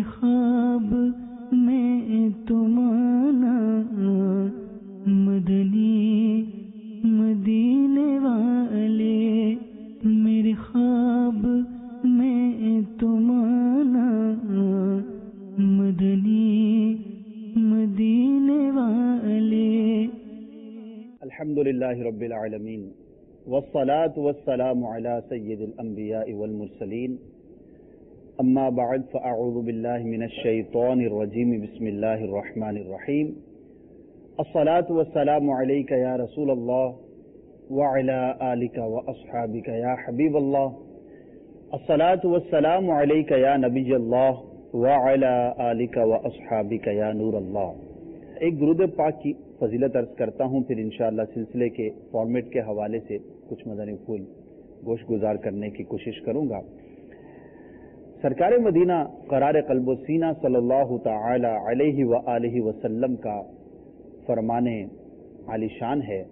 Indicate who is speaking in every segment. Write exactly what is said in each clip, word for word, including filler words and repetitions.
Speaker 1: میرے خواب میں تم آنا مدنی مدینے والے، میرے خواب میں تم آنا مدنی مدینے والے۔
Speaker 2: الحمدللہ رب العالمین والصلاة والسلام علی سید الانبیاء والمرسلین، اما بعد فاعوذ باللہ من الشیطان الرجیم، بسم اللہ الرحمن الرحیم۔ الصلاة والسلام علیک یا رسول اللہ وعلی آلک واصحابک یا حبیب اللہ، الصلاة والسلام علیک یا نبی اللہ وعلی آلک واصحابک یا نور اللہ۔ ایک درود پاک کی فضیلت عرض کرتا ہوں، پھر انشاءاللہ سلسلے کے فارمیٹ کے حوالے سے کچھ مدنی پھول گوش گزار کرنے کی کوشش کروں گا۔ سرکار مدینہ قرار قلب و سینہ صلی اللہ تعالی علیہ وآلہ وسلم کا فرمان عالی شان ہے،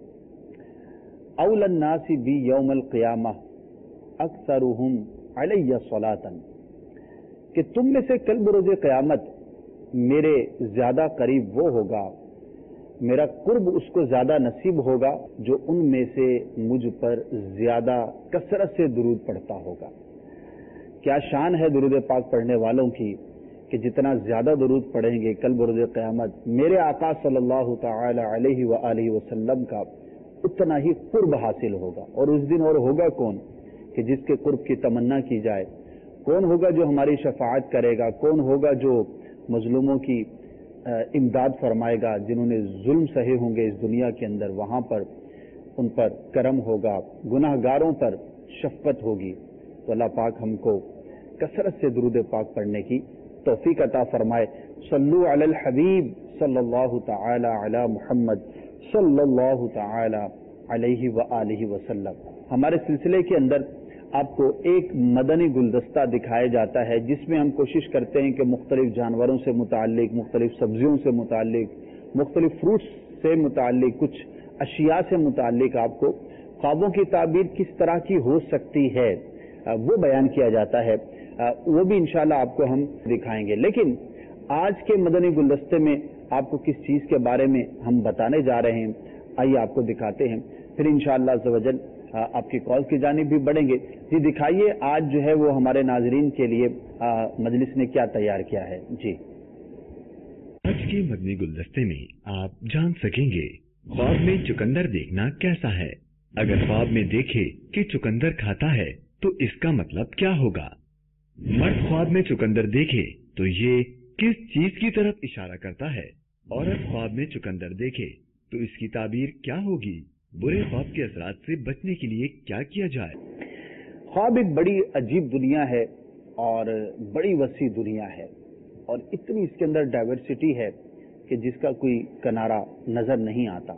Speaker 2: اول الناس بی یوم القیامہ اکثرہم علی صلاۃ، کہ تم میں سے کل بروز قیامت میرے زیادہ قریب وہ ہوگا، میرا قرب اس کو زیادہ نصیب ہوگا جو ان میں سے مجھ پر زیادہ کثرت سے درود پڑھتا ہوگا۔ کیا شان ہے درود پاک پڑھنے والوں کی کہ جتنا زیادہ درود پڑھیں گے کل بروز قیامت میرے آقا صلی اللہ تعالی علیہ وآلہ وسلم کا اتنا ہی قرب حاصل ہوگا۔ اور اس دن اور ہوگا کون کہ جس کے قرب کی تمنا کی جائے؟ کون ہوگا جو ہماری شفاعت کرے گا؟ کون ہوگا جو مظلوموں کی امداد فرمائے گا؟ جنہوں نے ظلم سہے ہوں گے اس دنیا کے اندر، وہاں پر ان پر کرم ہوگا، گناہ گاروں پر شفقت ہوگی۔ تو اللہ پاک ہم کو کثرت سے درود پاک پڑھنے کی توفیق عطا فرمائے۔ صلو علی الحبیب صلی اللہ تعالی علی محمد صلی اللہ تعالی علیہ وآلہ وسلم۔ ہمارے سلسلے کے اندر آپ کو ایک مدنی گلدستہ دکھایا جاتا ہے جس میں ہم کوشش کرتے ہیں کہ مختلف جانوروں سے متعلق، مختلف سبزیوں سے متعلق، مختلف فروٹس سے متعلق، کچھ اشیاء سے متعلق آپ کو خوابوں کی تعبیر کس طرح کی ہو سکتی ہے وہ بیان کیا جاتا ہے، وہ بھی انشاءاللہ آپ کو ہم دکھائیں گے۔ لیکن آج کے مدنی گلدستے میں آپ کو کس چیز کے بارے میں ہم بتانے جا رہے ہیں، آئیے آپ کو دکھاتے ہیں، پھر انشاءاللہ عز و جل آپ کی کال کی جانب بھی بڑھیں گے۔ جی دکھائیے آج جو ہے وہ ہمارے ناظرین کے لیے مجلس نے کیا تیار کیا ہے۔ جی
Speaker 3: آج کے مدنی گلدستے میں آپ جان سکیں گے خواب میں چقندر دیکھنا کیسا ہے۔ اگر خواب میں دیکھے کہ چقندر کھاتا ہے تو اس کا مطلب کیا ہوگا؟ مرد خواب میں چقندر دیکھے تو یہ کس چیز کی طرف اشارہ کرتا ہے؟ عورت خواب میں چقندر دیکھے تو اس کی تعبیر کیا ہوگی؟ برے خواب کے اثرات سے بچنے کے لیے کیا کیا جائے؟
Speaker 2: خواب ایک بڑی عجیب دنیا ہے اور بڑی وسیع دنیا ہے، اور اتنی اس کے اندر ڈائیورسٹی ہے کہ جس کا کوئی کنارہ نظر نہیں آتا۔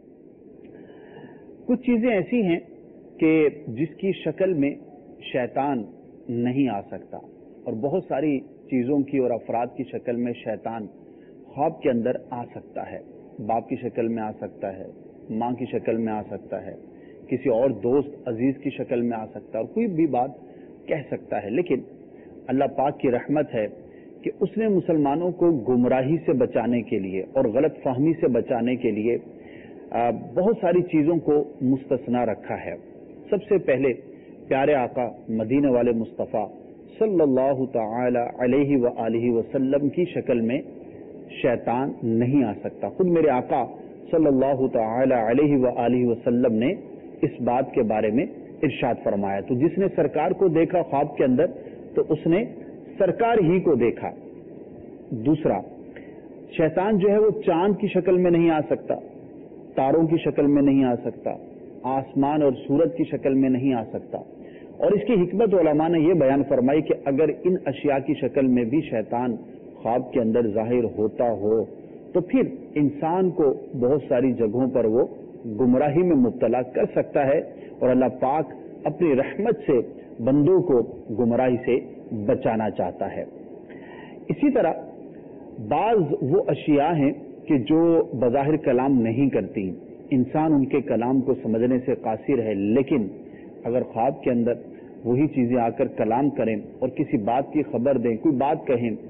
Speaker 2: کچھ چیزیں ایسی ہیں کہ جس کی شکل میں شیطان نہیں آ سکتا، اور بہت ساری چیزوں کی اور افراد کی شکل میں شیطان خواب کے اندر آ سکتا ہے۔ باپ کی شکل میں آ سکتا ہے، ماں کی شکل میں آ سکتا ہے، کسی اور دوست عزیز کی شکل میں آ سکتا ہے، اور کوئی بھی بات کہہ سکتا ہے۔ لیکن اللہ پاک کی رحمت ہے کہ اس نے مسلمانوں کو گمراہی سے بچانے کے لیے اور غلط فہمی سے بچانے کے لیے بہت ساری چیزوں کو مستثنا رکھا ہے۔ سب سے پہلے پیارے آقا مدینے والے مصطفیٰ صلی اللہ تعالی علیہ وآلہ وسلم کی شکل میں شیطان نہیں آ سکتا۔ خود میرے آقا صلی اللہ تعالی علیہ وآلہ وسلم نے اس بات کے بارے میں ارشاد فرمایا، تو جس نے سرکار کو دیکھا خواب کے اندر تو اس نے سرکار ہی کو دیکھا۔ دوسرا، شیطان جو ہے وہ چاند کی شکل میں نہیں آ سکتا، تاروں کی شکل میں نہیں آ سکتا، آسمان اور سورج کی شکل میں نہیں آ سکتا۔ اور اس کی حکمت علماء نے یہ بیان فرمائی کہ اگر ان اشیاء کی شکل میں بھی شیطان خواب کے اندر ظاہر ہوتا ہو تو پھر انسان کو بہت ساری جگہوں پر وہ گمراہی میں مبتلا کر سکتا ہے، اور اللہ پاک اپنی رحمت سے بندوں کو گمراہی سے بچانا چاہتا ہے۔ اسی طرح بعض وہ اشیاء ہیں کہ جو بظاہر کلام نہیں کرتی، انسان ان کے کلام کو سمجھنے سے قاصر ہے، لیکن اگر خواب کے اندر وہی چیزیں آ کر کلام کریں اور کسی بات کی خبر دیں، کوئی بات کہیں،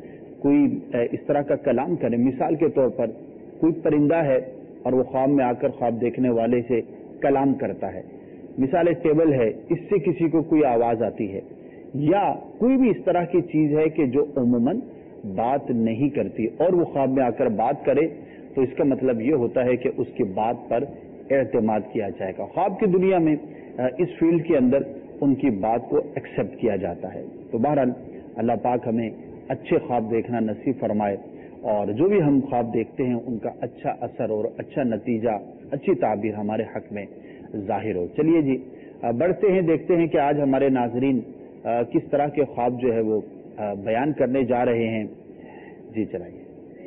Speaker 2: کوئی اس طرح کا کلام کرے. مثال کے طور پر کوئی پرندہ ہے اور وہ خواب میں آ کر خواب دیکھنے والے سے کلام کرتا ہے. مثال ٹیبل ہے, اس سے کسی کو کوئی آواز آتی ہے, یا کوئی بھی اس طرح کی چیز ہے کہ جو عموماً بات نہیں کرتی اور وہ خواب میں آ کر بات کرے, تو اس کا مطلب یہ ہوتا ہے کہ اس کی بات پر اعتماد کیا جائے گا. خواب کی دنیا میں اس فیلڈ کے اندر ان کی بات کو ایکسیپٹ کیا جاتا ہے. تو بہرحال اللہ پاک ہمیں اچھے خواب دیکھنا نصیب فرمائے, اور جو بھی ہم خواب دیکھتے ہیں ان کا اچھا اثر اور اچھا نتیجہ, اچھی تعبیر ہمارے حق میں ظاہر ہو. چلیے جی بڑھتے ہیں, دیکھتے ہیں کہ آج ہمارے ناظرین کس طرح کے خواب جو ہے وہ بیان کرنے جا رہے ہیں. جی چلائیے.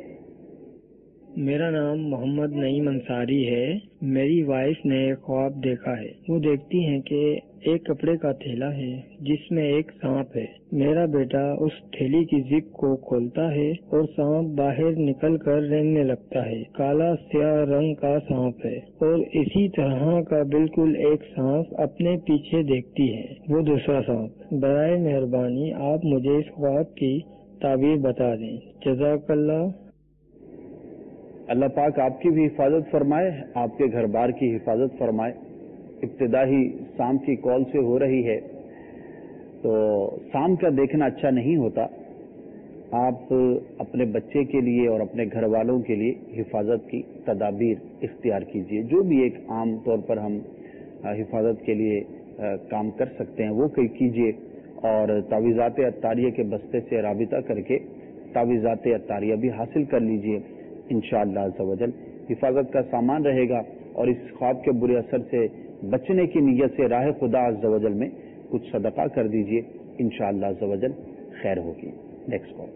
Speaker 4: میرا نام محمد نعیم انصاری ہے. میری وائف نے ایک خواب دیکھا ہے. وہ دیکھتی ہیں کہ ایک کپڑے کا تھیلا ہے جس میں ایک سانپ ہے. میرا بیٹا اس تھیلی کی زپ کو کھولتا ہے اور سانپ باہر نکل کر رینگنے لگتا ہے. کالا سیاہ رنگ کا سانپ ہے اور اسی طرح کا بالکل ایک سانپ اپنے پیچھے دیکھتی ہے, وہ دوسرا سانپ. برائے مہربانی آپ مجھے اس خواب کی تعبیر بتا دیں. جزاک اللہ.
Speaker 2: اللہ پاک آپ کی بھی حفاظت فرمائے, آپ کے گھر بار کی حفاظت فرمائے. ابتدائی سانپ کی کال سے ہو رہی ہے, تو سانپ کا دیکھنا اچھا نہیں ہوتا. آپ اپنے بچے کے لیے اور اپنے گھر والوں کے لیے حفاظت کی تدابیر اختیار کیجیے. جو بھی ایک عام طور پر ہم حفاظت کے لیے کام کر سکتے ہیں وہ کیجیے, اور تعویذات عطاریہ کے بستے سے رابطہ کر کے تعویذات عطاریہ بھی حاصل کر لیجیے. انشاءاللہ عز و جل حفاظت کا سامان رہے گا, اور اس خواب کے برے اثر سے بچنے کی نیت سے راہ خدا عز و جل میں کچھ صدقہ کر دیجئے, انشاءاللہ عز و جل خیر ہوگی. Next call.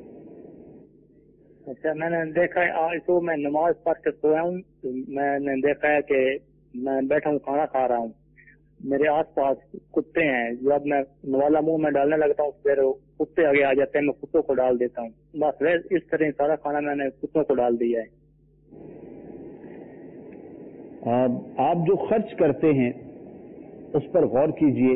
Speaker 5: اچھا, میں نے دیکھا ہے آج تو میں نماز پڑھ کے سویا ہوں, میں نے دیکھا ہے کہ میں بیٹھا ہوں کھانا کھا رہا ہوں, میرے آس پاس کتے ہیں. جب میں نوالا منہ میں ڈالنے لگتا ہوں پھر کتے آگے آ جاتے ہیں, میں کتوں کو ڈال دیتا ہوں. بس اس طرح سارا کھانا میں نے کتوں کو ڈال دیا ہے.
Speaker 2: آپ جو خرچ کرتے ہیں اس پر غور کیجئے,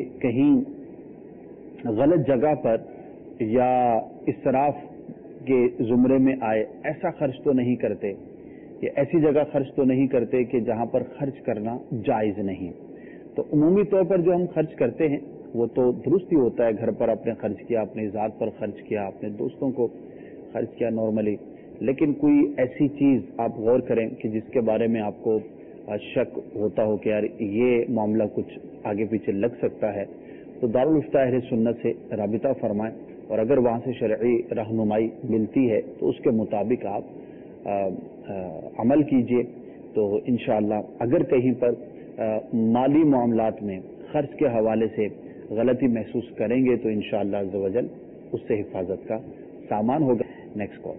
Speaker 2: کہیں غلط جگہ پر یا اسراف کے زمرے میں آئے ایسا خرچ تو نہیں کرتے, یا ایسی جگہ خرچ تو نہیں کرتے کہ جہاں پر خرچ کرنا جائز نہیں. تو عمومی طور پر جو ہم خرچ کرتے ہیں وہ تو درست ہی ہوتا ہے. گھر پر آپ نے خرچ کیا, اپنی ذات پر خرچ کیا, اپنے دوستوں کو خرچ کیا نارملی, لیکن کوئی ایسی چیز آپ غور کریں کہ جس کے بارے میں آپ کو شک ہوتا ہو کہ یار یہ معاملہ کچھ آگے پیچھے لگ سکتا ہے, تو دارالفتہ اہل سنت سے رابطہ فرمائیں, اور اگر وہاں سے شرعی رہنمائی ملتی ہے تو اس کے مطابق آپ آ, آ, عمل کیجئے. تو انشاءاللہ اگر کہیں پر آ, مالی معاملات میں خرچ کے حوالے سے غلطی محسوس کریں گے تو انشاءاللہ عز و جل اس سے حفاظت کا سامان ہوگا. Next call.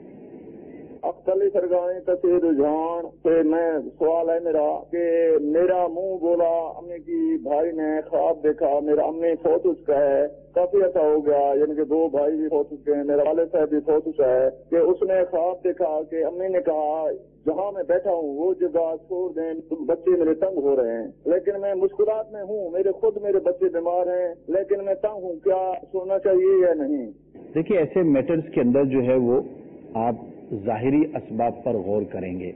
Speaker 6: اکثر سرگاہیں کسی رجحان سے میں سوال ہے میرا کہ میرا منہ بولا امی کی بھائی نے خواب دیکھا, میرا امی فوت ہو چکا ہے, کافی عرصہ ہو گیا, یعنی کہ دو بھائی بھی فوت چکے ہیں, میرا والد صاحب بھی فوت چکا ہے, کہ اس نے خواب دیکھا کہ امی نے کہا جہاں میں بیٹھا ہوں وہ جگہ چھوڑ دیں, بچے میرے تنگ ہو رہے ہیں, لیکن میں مشکلات میں ہوں, میرے خود میرے بچے بیمار ہیں, لیکن میں تنگ ہوں, کیا چھوڑنا چاہیے یا نہیں؟
Speaker 2: دیکھیے ایسے میٹرز کے اندر جو ہے وہ آپ ظاہری اسباب پر غور کریں گے,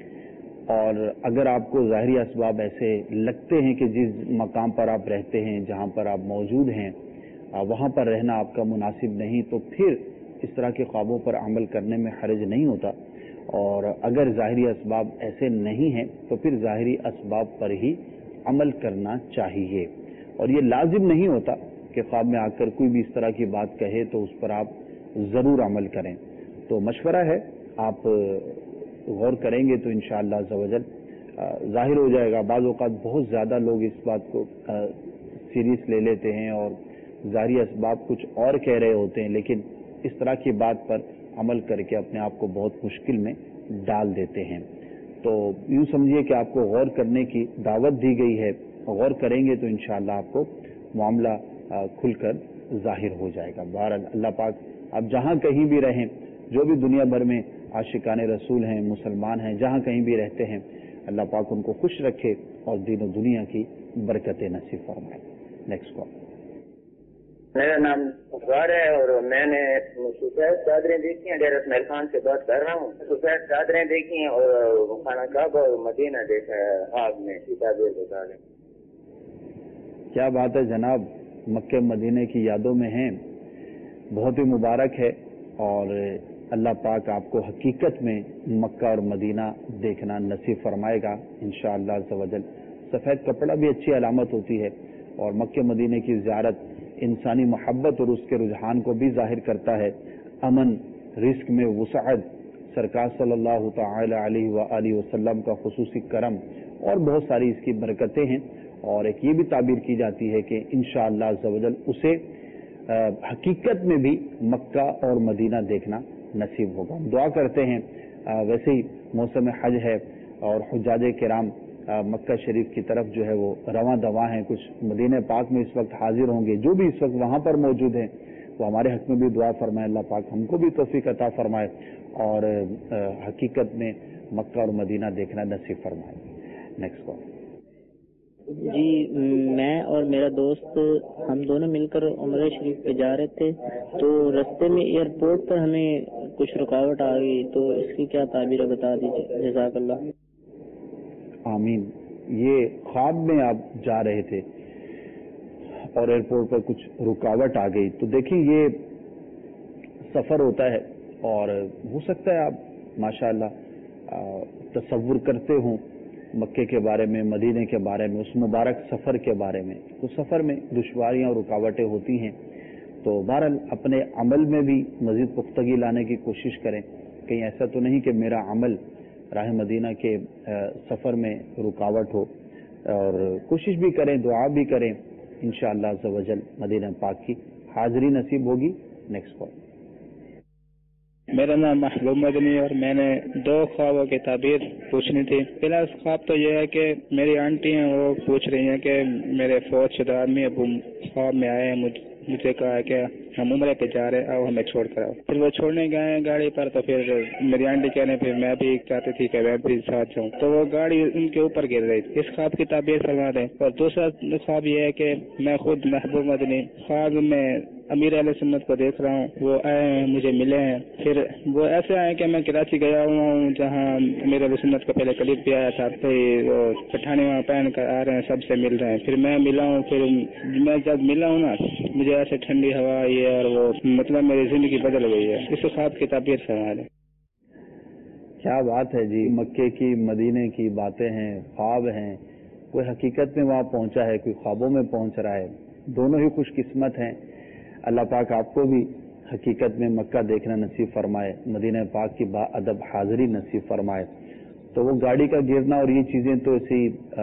Speaker 2: اور اگر آپ کو ظاہری اسباب ایسے لگتے ہیں کہ جس مقام پر آپ رہتے ہیں, جہاں پر آپ موجود ہیں, وہاں پر رہنا آپ کا مناسب نہیں, تو پھر اس طرح کے خوابوں پر عمل کرنے میں حرج نہیں ہوتا. اور اگر ظاہری اسباب ایسے نہیں ہیں تو پھر ظاہری اسباب پر ہی عمل کرنا چاہیے, اور یہ لازم نہیں ہوتا کہ خواب میں آ کر کوئی بھی اس طرح کی بات کہے تو اس پر آپ ضرور عمل کریں. تو مشورہ ہے, آپ غور کریں گے تو انشاءاللہ عز و جل ظاہر ہو جائے گا. بعض اوقات بہت زیادہ لوگ اس بات کو سیریس لے لیتے ہیں اور ظاہری اسباب کچھ اور کہہ رہے ہوتے ہیں, لیکن اس طرح کی بات پر عمل کر کے اپنے آپ کو بہت مشکل میں ڈال دیتے ہیں. تو یوں سمجھیے کہ آپ کو غور کرنے کی دعوت دی گئی ہے, غور کریں گے تو انشاءاللہ آپ کو معاملہ کھل کر ظاہر ہو جائے گا. بہرحال اللہ پاک آپ جہاں کہیں بھی رہیں, جو بھی دنیا بھر میں عاشقان رسول ہیں, مسلمان ہیں, جہاں کہیں بھی رہتے ہیں, اللہ پاک ان کو خوش رکھے اور دین و دنیا کی برکتیں نصیب فرمائے. Next call.
Speaker 7: میرا نام غار ہے اور میں نے سفید چادریں دیکھی ہیں. ڈیر اسماعیل خان سے بات کر رہا ہوں. سفید چادریں دیکھی ہیں اور خانہ کعبہ اور مدینہ دیکھا ہے خواب میں. تعبیر بتا دیں.
Speaker 2: کیا بات ہے جناب, مکہ مدینے کی یادوں میں ہیں, بہت ہی مبارک ہے. اور اللہ پاک آپ کو حقیقت میں مکہ اور مدینہ دیکھنا نصیب فرمائے گا انشاءاللہ عز و جل. سفید کپڑا بھی اچھی علامت ہوتی ہے اور مکہ مدینے کی زیارت انسانی محبت اور اس کے رجحان کو بھی ظاہر کرتا ہے. امن, رزق میں وسعت, سرکار صلی اللہ تعالی علیہ وآلہ وسلم کا خصوصی کرم اور بہت ساری اس کی برکتیں ہیں. اور ایک یہ بھی تعبیر کی جاتی ہے کہ انشاءاللہ عز و جل اسے حقیقت میں بھی مکہ اور مدینہ دیکھنا نصیب ہوگا. دعا کرتے ہیں. ویسے ہی موسم حج ہے اور حجاج کرام مکہ شریف کی طرف جو ہے وہ رواں دواں ہیں. کچھ مدینہ پاک میں اس وقت حاضر ہوں گے. جو بھی اس وقت وہاں پر موجود ہیں وہ ہمارے حق میں بھی دعا فرمائے. اللہ پاک ہم کو بھی توفیق عطا فرمائے اور حقیقت میں مکہ اور مدینہ دیکھنا نصیب فرمائے. نیکسٹ کال.
Speaker 8: جی, میں اور میرا دوست ہم دونوں مل کر عمرہ شریف پہ جا رہے تھے, تو رستے میں ایئرپورٹ پر ہمیں کچھ رکاوٹ آ گئی, تو اس کی کیا تعبیر ہے بتا دیجیے. جزاک اللہ.
Speaker 2: آمین. یہ خواب میں آپ جا رہے تھے اور ایئرپورٹ پر کچھ رکاوٹ آ گئی, تو دیکھیں یہ سفر ہوتا ہے اور ہو سکتا ہے آپ ماشاءاللہ تصور کرتے ہوں مکے کے بارے میں, مدینے کے بارے میں, اس مبارک سفر کے بارے میں. تو سفر میں دشواریاں اور رکاوٹیں ہوتی ہیں, تو بہرحال اپنے عمل میں بھی مزید پختگی لانے کی کوشش کریں. کہیں ایسا تو نہیں کہ میرا عمل راہ مدینہ کے سفر میں رکاوٹ ہو, اور کوشش بھی کریں, دعا بھی کریں, انشاءاللہ عز و جل مدینہ پاک کی حاضری نصیب ہوگی. Next call.
Speaker 9: میرا نام محبوب مدنی اور میں نے دو خوابوں کی تعبیر پوچھنی تھی. پہلا خواب تو یہ ہے کہ میری آنٹی ہیں, وہ پوچھ رہی ہیں کہ میرے فوت شدہ امی ابو خواب میں آئے ہیں, مجھے کہا ہے کہ ہم عمرے پہ جا رہے ہیں, آؤ ہمیں چھوڑ کر آؤ. پھر وہ چھوڑنے گئے ہیں گاڑی پر, تو پھر میری آنٹی کہنے پھر میں بھی چاہتی تھی کہ میں بھی ساتھ جاؤں, تو وہ گاڑی ان کے اوپر گر رہی تھی. اس خواب کی تعبیر فرما دیں. اور دوسرا خواب یہ ہے کہ میں خود محبوب مدنی خواب میں امیر اہل سنت کو دیکھ رہا ہوں, وہ آئے ہیں, مجھے ملے ہیں. پھر وہ ایسے آئے کہ میں کراچی گیا ہوا ہوں جہاں امیر اہل سنت کا پہلے کلپ بھی آیا تھا, تو وہ پٹھانی وہاں پہن کر آ رہے ہیں, سب سے مل رہے ہیں. پھر میں ملا ہوں, پھر میں جب ملا ہوں نا مجھے ایسے ٹھنڈی ہوا آئی ہے اور وہ مطلب میری زندگی بدل گئی ہے. اس خواب کی تعبیر فرما دیں.
Speaker 2: کیا بات ہے جی, مکے کی مدینے کی باتیں ہیں, خواب ہیں. کوئی حقیقت میں وہاں پہنچا ہے, کوئی خوابوں میں پہنچ رہا ہے. دونوں ہی خوش قسمت ہیں. اللہ پاک آپ کو بھی حقیقت میں مکہ دیکھنا نصیب فرمائے, مدینہ پاک کی با ادب حاضری نصیب فرمائے. تو وہ گاڑی کا گرنا اور یہ چیزیں تو ایسی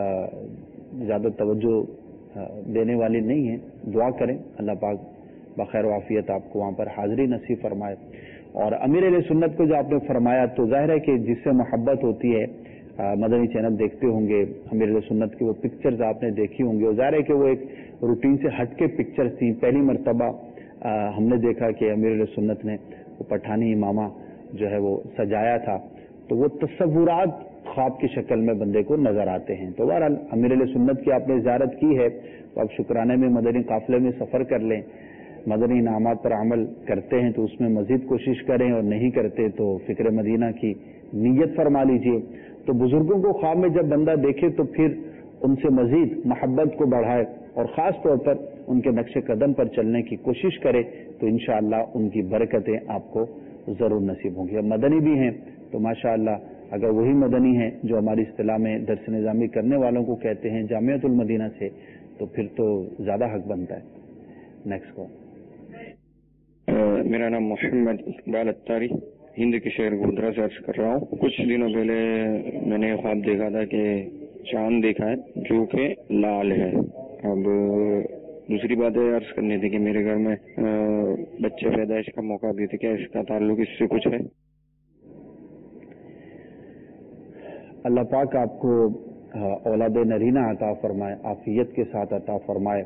Speaker 2: زیادہ توجہ دینے والی نہیں ہیں. دعا کریں اللہ پاک بخیر و عافیت آپ کو وہاں پر حاضری نصیب فرمائے. اور امیر علیہ سنت کو جو آپ نے فرمایا, تو ظاہر ہے کہ جس سے محبت ہوتی ہے, مدنی چینل دیکھتے ہوں گے, امیر علیہ سنت کی وہ پکچرز آپ نے دیکھی ہوں گی, اور ظاہر ہے کہ وہ ایک روٹین سے ہٹ کے پکچرز تھیں. پہلی مرتبہ ہم نے دیکھا کہ امیر علیہ سنت نے وہ پٹھانی امامہ جو ہے وہ سجایا تھا, تو وہ تصورات خواب کی شکل میں بندے کو نظر آتے ہیں. تو بہرحال امیر علیہ سنت کی آپ نے زیارت کی ہے, تو آپ شکرانے میں مدنی قافلے میں سفر کر لیں. مدنی انعامات پر عمل کرتے ہیں تو اس میں مزید کوشش کریں, اور نہیں کرتے تو فکر مدینہ کی نیت فرما لیجئے. تو بزرگوں کو خواب میں جب بندہ دیکھے تو پھر ان سے مزید محبت کو بڑھائے, اور خاص طور پر ان کے نقش قدم پر چلنے کی کوشش کرے, تو انشاءاللہ ان کی برکتیں آپ کو ضرور نصیب ہوں گی. اب مدنی بھی ہیں تو ماشاءاللہ اگر وہی مدنی ہیں جو ہماری اصطلاح میں درس نظامی کرنے والوں کو کہتے ہیں جامعۃ المدینہ سے, تو پھر تو زیادہ حق بنتا ہے. Next call.
Speaker 10: میرا نام محمد اقبال اتاری, ہند کے شہر گودرا سے عرض کر رہا ہوں. کچھ دنوں پہلے میں نے خواب دیکھا تھا کہ چاند دیکھا ہے جو کہ لال ہے. اب دوسری بات یہ عرض کرنی تھی کہ میرے گھر میں بچے پیدائش کا موقع بھی تھا, کیا اس کا تعلق اس سے کچھ ہے؟
Speaker 2: اللہ پاک آپ کو اولاد نرینہ عطا فرمائے, عافیت کے ساتھ عطا فرمائے.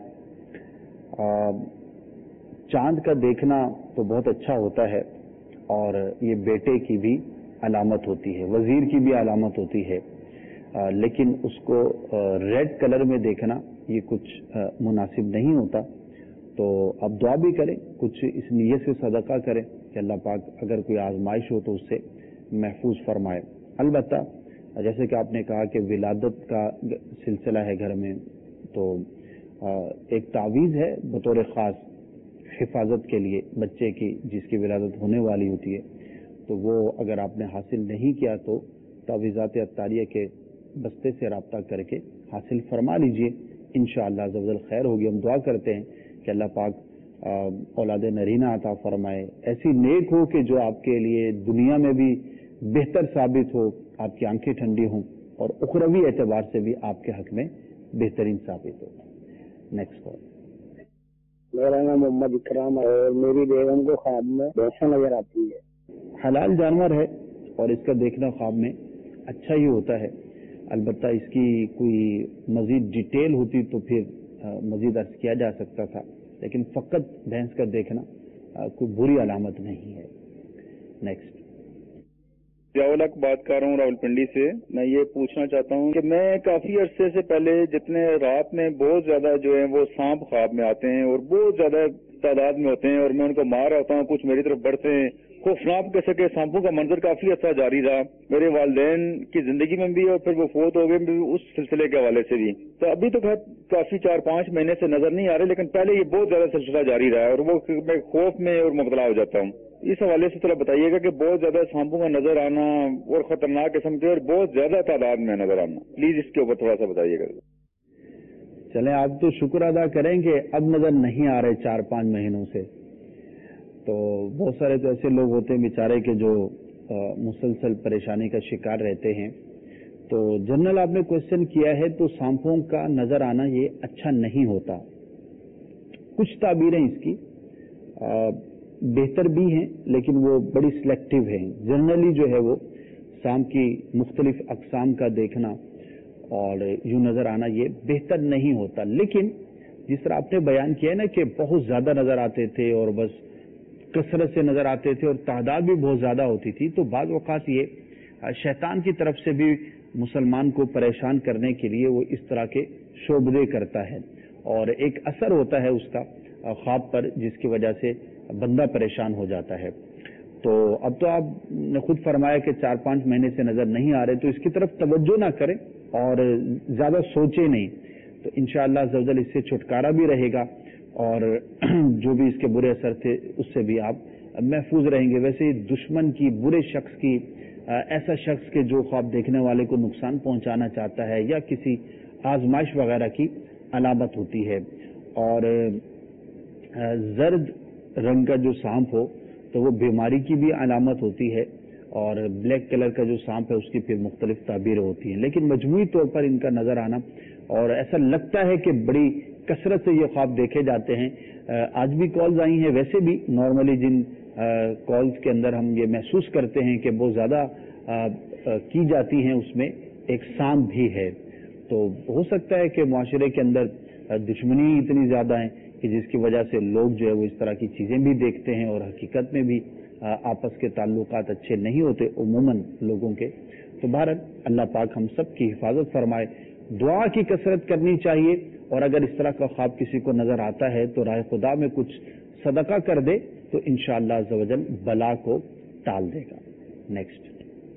Speaker 2: چاند کا دیکھنا تو بہت اچھا ہوتا ہے, اور یہ بیٹے کی بھی علامت ہوتی ہے, وزیر کی بھی علامت ہوتی ہے, لیکن اس کو ریڈ کلر میں دیکھنا یہ کچھ مناسب نہیں ہوتا. تو اب دعا بھی کریں, کچھ اس نیت سے صدقہ کریں کہ اللہ پاک اگر کوئی آزمائش ہو تو اس سے محفوظ فرمائے. البتہ جیسے کہ آپ نے کہا کہ ولادت کا سلسلہ ہے گھر میں, تو ایک تعویذ ہے بطور خاص حفاظت کے لیے بچے کی جس کی ولادت ہونے والی ہوتی ہے, تو وہ اگر آپ نے حاصل نہیں کیا تو تعویذات عطاریہ کے بستے سے رابطہ کر کے حاصل فرما لیجئے, انشاءاللہ عز و جل خیر ہوگی. ہم دعا کرتے ہیں کہ اللہ پاک اولاد نرینہ عطا فرمائے, ایسی نیک ہو کہ جو آپ کے لیے دنیا میں بھی بہتر ثابت ہو, آپ کی آنکھیں ٹھنڈی ہوں, اور اخروی اعتبار سے بھی آپ کے حق میں بہترین ثابت ہو. Next call.
Speaker 11: میرا نام محمد اکرام ہے اور میری بیگم کو خواب میں بھینسیں نظر آتی ہے.
Speaker 2: حلال جانور ہے اور اس کا دیکھنا خواب میں اچھا ہی ہوتا ہے. البتہ اس کی کوئی مزید ڈیٹیل ہوتی تو پھر مزید عرض کیا جا سکتا تھا, لیکن فقط بھینس کا دیکھنا کوئی بری علامت نہیں ہے. نیکسٹ.
Speaker 12: ضیاء بات کر رہا ہوں راول پنڈی سے. میں یہ پوچھنا چاہتا ہوں کہ میں کافی عرصے سے پہلے جتنے رات میں بہت زیادہ جو ہیں وہ سانپ خواب میں آتے ہیں اور بہت زیادہ تعداد میں ہوتے ہیں اور میں ان کو مار آتا ہوں, کچھ میری طرف بڑھتے ہیں. خوفناک کیسے کہ سانپوں کا منظر کافی عرصہ جاری رہا میرے والدین کی زندگی میں بھی, اور پھر وہ فوت ہو گئے اس سلسلے کے حوالے سے بھی. تو ابھی تو کافی چار پانچ مہینے سے نظر نہیں آ رہے, لیکن پہلے یہ بہت زیادہ سلسلہ جاری رہا ہے اور وہ میں خوف میں اور مبتلا ہو جاتا ہوں. اس حوالے سے تھوڑا بتائیے گا کہ بہت زیادہ سانپوں کا نظر آنا اور خطرناک قسم کے اور بہت زیادہ تعداد میں نظر آنا, پلیز اس کے اوپر تھوڑا سا بتائیے گا.
Speaker 2: چلیں, آپ تو شکر ادا کریں کہ اب نظر نہیں آ رہے چار پانچ مہینوں سے. تو بہت سارے تو ایسے لوگ ہوتے ہیں بیچارے کہ جو مسلسل پریشانی کا شکار رہتے ہیں. تو جنرل آپ نے کوشچن کیا ہے تو سانپوں کا نظر آنا یہ اچھا نہیں ہوتا. کچھ تعبیریں اس کی بہتر بھی ہیں لیکن وہ بڑی سلیکٹیو ہیں. جنرلی جو ہے وہ سانپ کی مختلف اقسام کا دیکھنا اور یوں نظر آنا یہ بہتر نہیں ہوتا. لیکن جس طرح آپ نے بیان کیا نا کہ بہت زیادہ نظر آتے تھے اور بس کثرت سے نظر آتے تھے اور تعداد بھی بہت زیادہ ہوتی تھی, تو بعض اوقات یہ شیطان کی طرف سے بھی مسلمان کو پریشان کرنے کے لیے وہ اس طرح کے شعبدے کرتا ہے اور ایک اثر ہوتا ہے اس کا خواب پر جس کی وجہ سے بندہ پریشان ہو جاتا ہے. تو اب تو آپ نے خود فرمایا کہ چار پانچ مہینے سے نظر نہیں آ رہے, تو اس کی طرف توجہ نہ کریں اور زیادہ سوچیں نہیں, تو انشاءاللہ عز و جل اس سے چھٹکارا بھی رہے گا اور جو بھی اس کے برے اثر تھے اس سے بھی آپ محفوظ رہیں گے. ویسے دشمن کی, برے شخص کی, ایسا شخص کے جو خواب دیکھنے والے کو نقصان پہنچانا چاہتا ہے یا کسی آزمائش وغیرہ کی علامت ہوتی ہے. اور زرد رنگ کا جو سانپ ہو تو وہ بیماری کی بھی علامت ہوتی ہے, اور بلیک کلر کا جو سانپ ہے اس کی پھر مختلف تعبیریں ہوتی ہیں. لیکن مجموعی طور پر ان کا نظر آنا, اور ایسا لگتا ہے کہ بڑی کثرت سے یہ خواب دیکھے جاتے ہیں. آج بھی کالز آئی ہیں, ویسے بھی نارملی جن کالز کے اندر ہم یہ محسوس کرتے ہیں کہ بہت زیادہ کی جاتی ہیں اس میں ایک سانپ بھی ہے. تو ہو سکتا ہے کہ معاشرے کے اندر دشمنی اتنی زیادہ ہیں کہ جس کی وجہ سے لوگ جو ہے وہ اس طرح کی چیزیں بھی دیکھتے ہیں اور حقیقت میں بھی آپس کے تعلقات اچھے نہیں ہوتے عموماً لوگوں کے. تو بہرحال اللہ پاک ہم سب کی حفاظت فرمائے. دعا کی کثرت کرنی چاہیے, اور اگر اس طرح کا خواب کسی کو نظر آتا ہے تو راہ خدا میں کچھ صدقہ کر دے تو انشاءاللہ عز و جل بلا کو ٹال دے گا. نیکسٹ.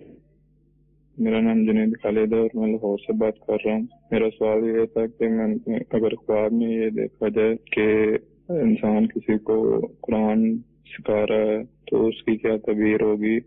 Speaker 13: میرا نام جنید خالد ہے اور میں لاہور سے بات کر رہا ہوں. میرا سوال یہ تھا کہ میں اگر خواب میں یہ دیکھا جائے کہ انسان کسی کو قرآن سکھا رہا ہے تو اس کی کیا تعبیر ہوگی؟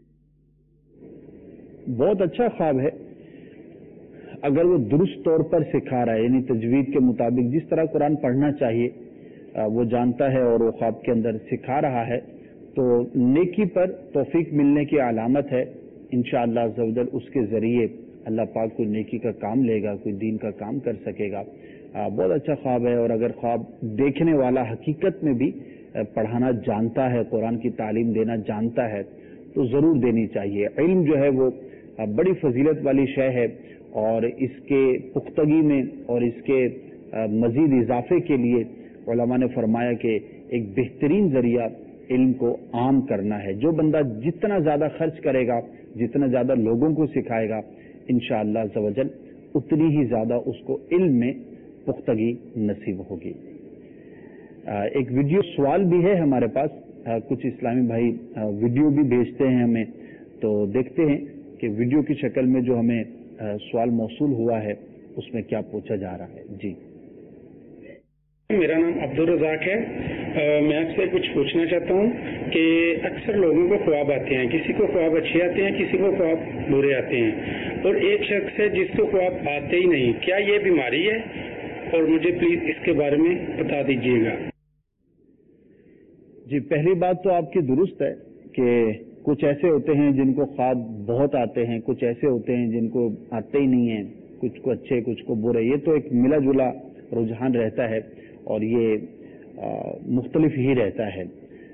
Speaker 2: بہت اچھا خواب ہے اگر وہ درست طور پر سکھا رہا ہے, یعنی تجوید کے مطابق جس طرح قرآن پڑھنا چاہیے وہ جانتا ہے اور وہ خواب کے اندر سکھا رہا ہے, تو نیکی پر توفیق ملنے کی علامت ہے. انشاءاللہ عز و جل اس کے ذریعے اللہ پاک کوئی نیکی کا کام لے گا, کوئی دین کا کام کر سکے گا. بہت اچھا خواب ہے. اور اگر خواب دیکھنے والا حقیقت میں بھی پڑھانا جانتا ہے, قرآن کی تعلیم دینا جانتا ہے, تو ضرور دینی چاہیے. علم جو ہے وہ بڑی فضیلت والی شے ہے, اور اس کے پختگی میں اور اس کے مزید اضافے کے لیے علماء نے فرمایا کہ ایک بہترین ذریعہ علم کو عام کرنا ہے. جو بندہ جتنا زیادہ خرچ کرے گا, جتنا زیادہ لوگوں کو سکھائے گا, انشاءاللہ عز و جل اتنی ہی زیادہ اس کو علم میں پختگی نصیب ہوگی. ایک ویڈیو سوال بھی ہے ہمارے پاس، کچھ اسلامی بھائی ویڈیو بھی بھیجتے ہیں ہمیں، تو دیکھتے ہیں کہ ویڈیو کی شکل میں جو ہمیں سوال موصول ہوا ہے اس میں کیا پوچھا جا رہا ہے. جی
Speaker 14: میرا نام عبدالرزاق ہے. میں آپ سے کچھ پوچھنا چاہتا ہوں کہ اکثر لوگوں کو خواب آتے ہیں، کسی کو خواب اچھے آتے ہیں، کسی کو خواب برے آتے ہیں، اور ایک شخص ہے جس کو خواب آتے ہی نہیں. کیا یہ بیماری ہے؟ اور مجھے پلیز اس کے بارے میں بتا دیجیے گا.
Speaker 2: جی پہلی بات تو آپ کی درست ہے کہ کچھ ایسے ہوتے ہیں جن کو خواب بہت آتے ہیں، کچھ ایسے ہوتے ہیں جن کو آتے ہی نہیں ہیں، کچھ کو اچھے کچھ کو برے. یہ تو ایک ملا جلا رجحان رہتا ہے اور یہ آ, مختلف ہی رہتا ہے.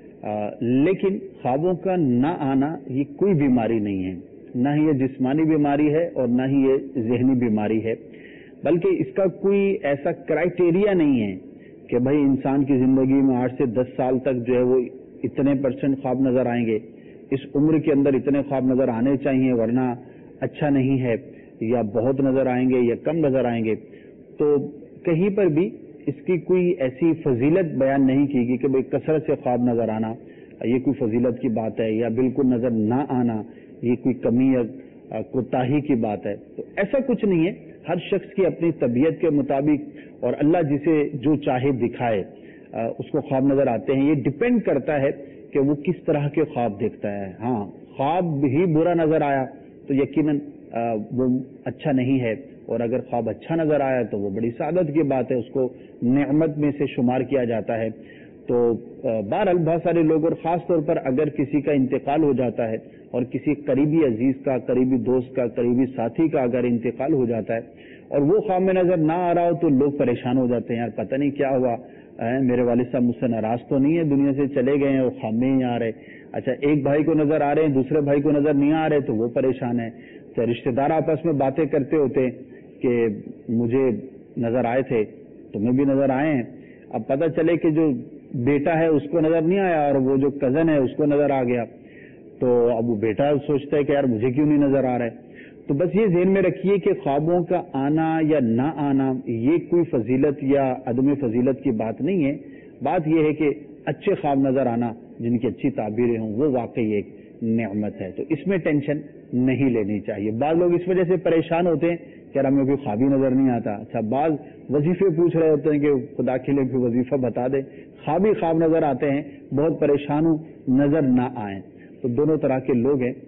Speaker 2: آ, لیکن خوابوں کا نہ آنا یہ کوئی بیماری نہیں ہے، نہ ہی یہ جسمانی بیماری ہے اور نہ ہی یہ ذہنی بیماری ہے، بلکہ اس کا کوئی ایسا کرائٹیریا نہیں ہے کہ بھائی انسان کی زندگی میں آٹھ سے دس سال تک جو ہے وہ اتنے پرسنٹ خواب نظر آئیں گے، اس عمر کے اندر اتنے خواب نظر آنے چاہیے ورنہ اچھا نہیں ہے، یا بہت نظر آئیں گے یا کم نظر آئیں گے. تو کہیں پر بھی اس کی کوئی ایسی فضیلت بیان نہیں کی گئی کہ بھئی کثرت سے خواب نظر آنا یہ کوئی فضیلت کی بات ہے، یا بالکل نظر نہ آنا یہ کوئی کمی یا کوتاہی کی بات ہے. تو ایسا کچھ نہیں ہے. ہر شخص کی اپنی طبیعت کے مطابق اور اللہ جسے جو چاہے دکھائے اس کو خواب نظر آتے ہیں. یہ ڈپینڈ کرتا ہے کہ وہ کس طرح کے خواب دیکھتا ہے. ہاں خواب ہی برا نظر آیا تو یقیناً وہ اچھا نہیں ہے، اور اگر خواب اچھا نظر آیا تو وہ بڑی سعادت کی بات ہے، اس کو نعمت میں سے شمار کیا جاتا ہے. تو بہرحال بہت سارے لوگ، اور خاص طور پر اگر کسی کا انتقال ہو جاتا ہے اور کسی قریبی عزیز کا، قریبی دوست کا، قریبی ساتھی کا اگر انتقال ہو جاتا ہے اور وہ خواب میں نظر نہ آ رہا ہو تو لوگ پریشان ہو جاتے ہیں، یار پتہ نہیں کیا ہوا، میرے والد صاحب مجھ سے ناراض تو نہیں ہے، دنیا سے چلے گئے ہیں اور خواب میں ہی آ رہے. اچھا ایک بھائی کو نظر آ رہے ہیں، دوسرے بھائی کو نظر نہیں آ رہے تو وہ پریشان ہے. تو رشتہ دار آپس میں باتیں کرتے ہوتے کہ مجھے نظر آئے تھے، تمہیں بھی نظر آئے ہیں. اب پتہ چلے کہ جو بیٹا ہے اس کو نظر نہیں آیا اور وہ جو کزن ہے اس کو نظر آ گیا، تو اب وہ بیٹا سوچتا ہے کہ یار مجھے کیوں نہیں نظر آ رہا ہے. تو بس یہ ذہن میں رکھیے کہ خوابوں کا آنا یا نہ آنا یہ کوئی فضیلت یا عدم فضیلت کی بات نہیں ہے. بات یہ ہے کہ اچھے خواب نظر آنا جن کی اچھی تعبیریں ہوں وہ واقعی ایک نعمت ہے، تو اس میں ٹینشن نہیں لینی چاہیے. بعض لوگ اس وجہ سے پریشان ہوتے ہیں کہ ہمیں کوئی خواب ہی نظر نہیں آتا. اچھا بعض وظیفے پوچھ رہے ہوتے ہیں کہ خدا کے لیے کوئی وظیفہ بتا دیں، خواب ہی خواب نظر آتے ہیں، بہت پریشان ہوں نظر نہ آئیں. تو دونوں طرح کے لوگ ہیں.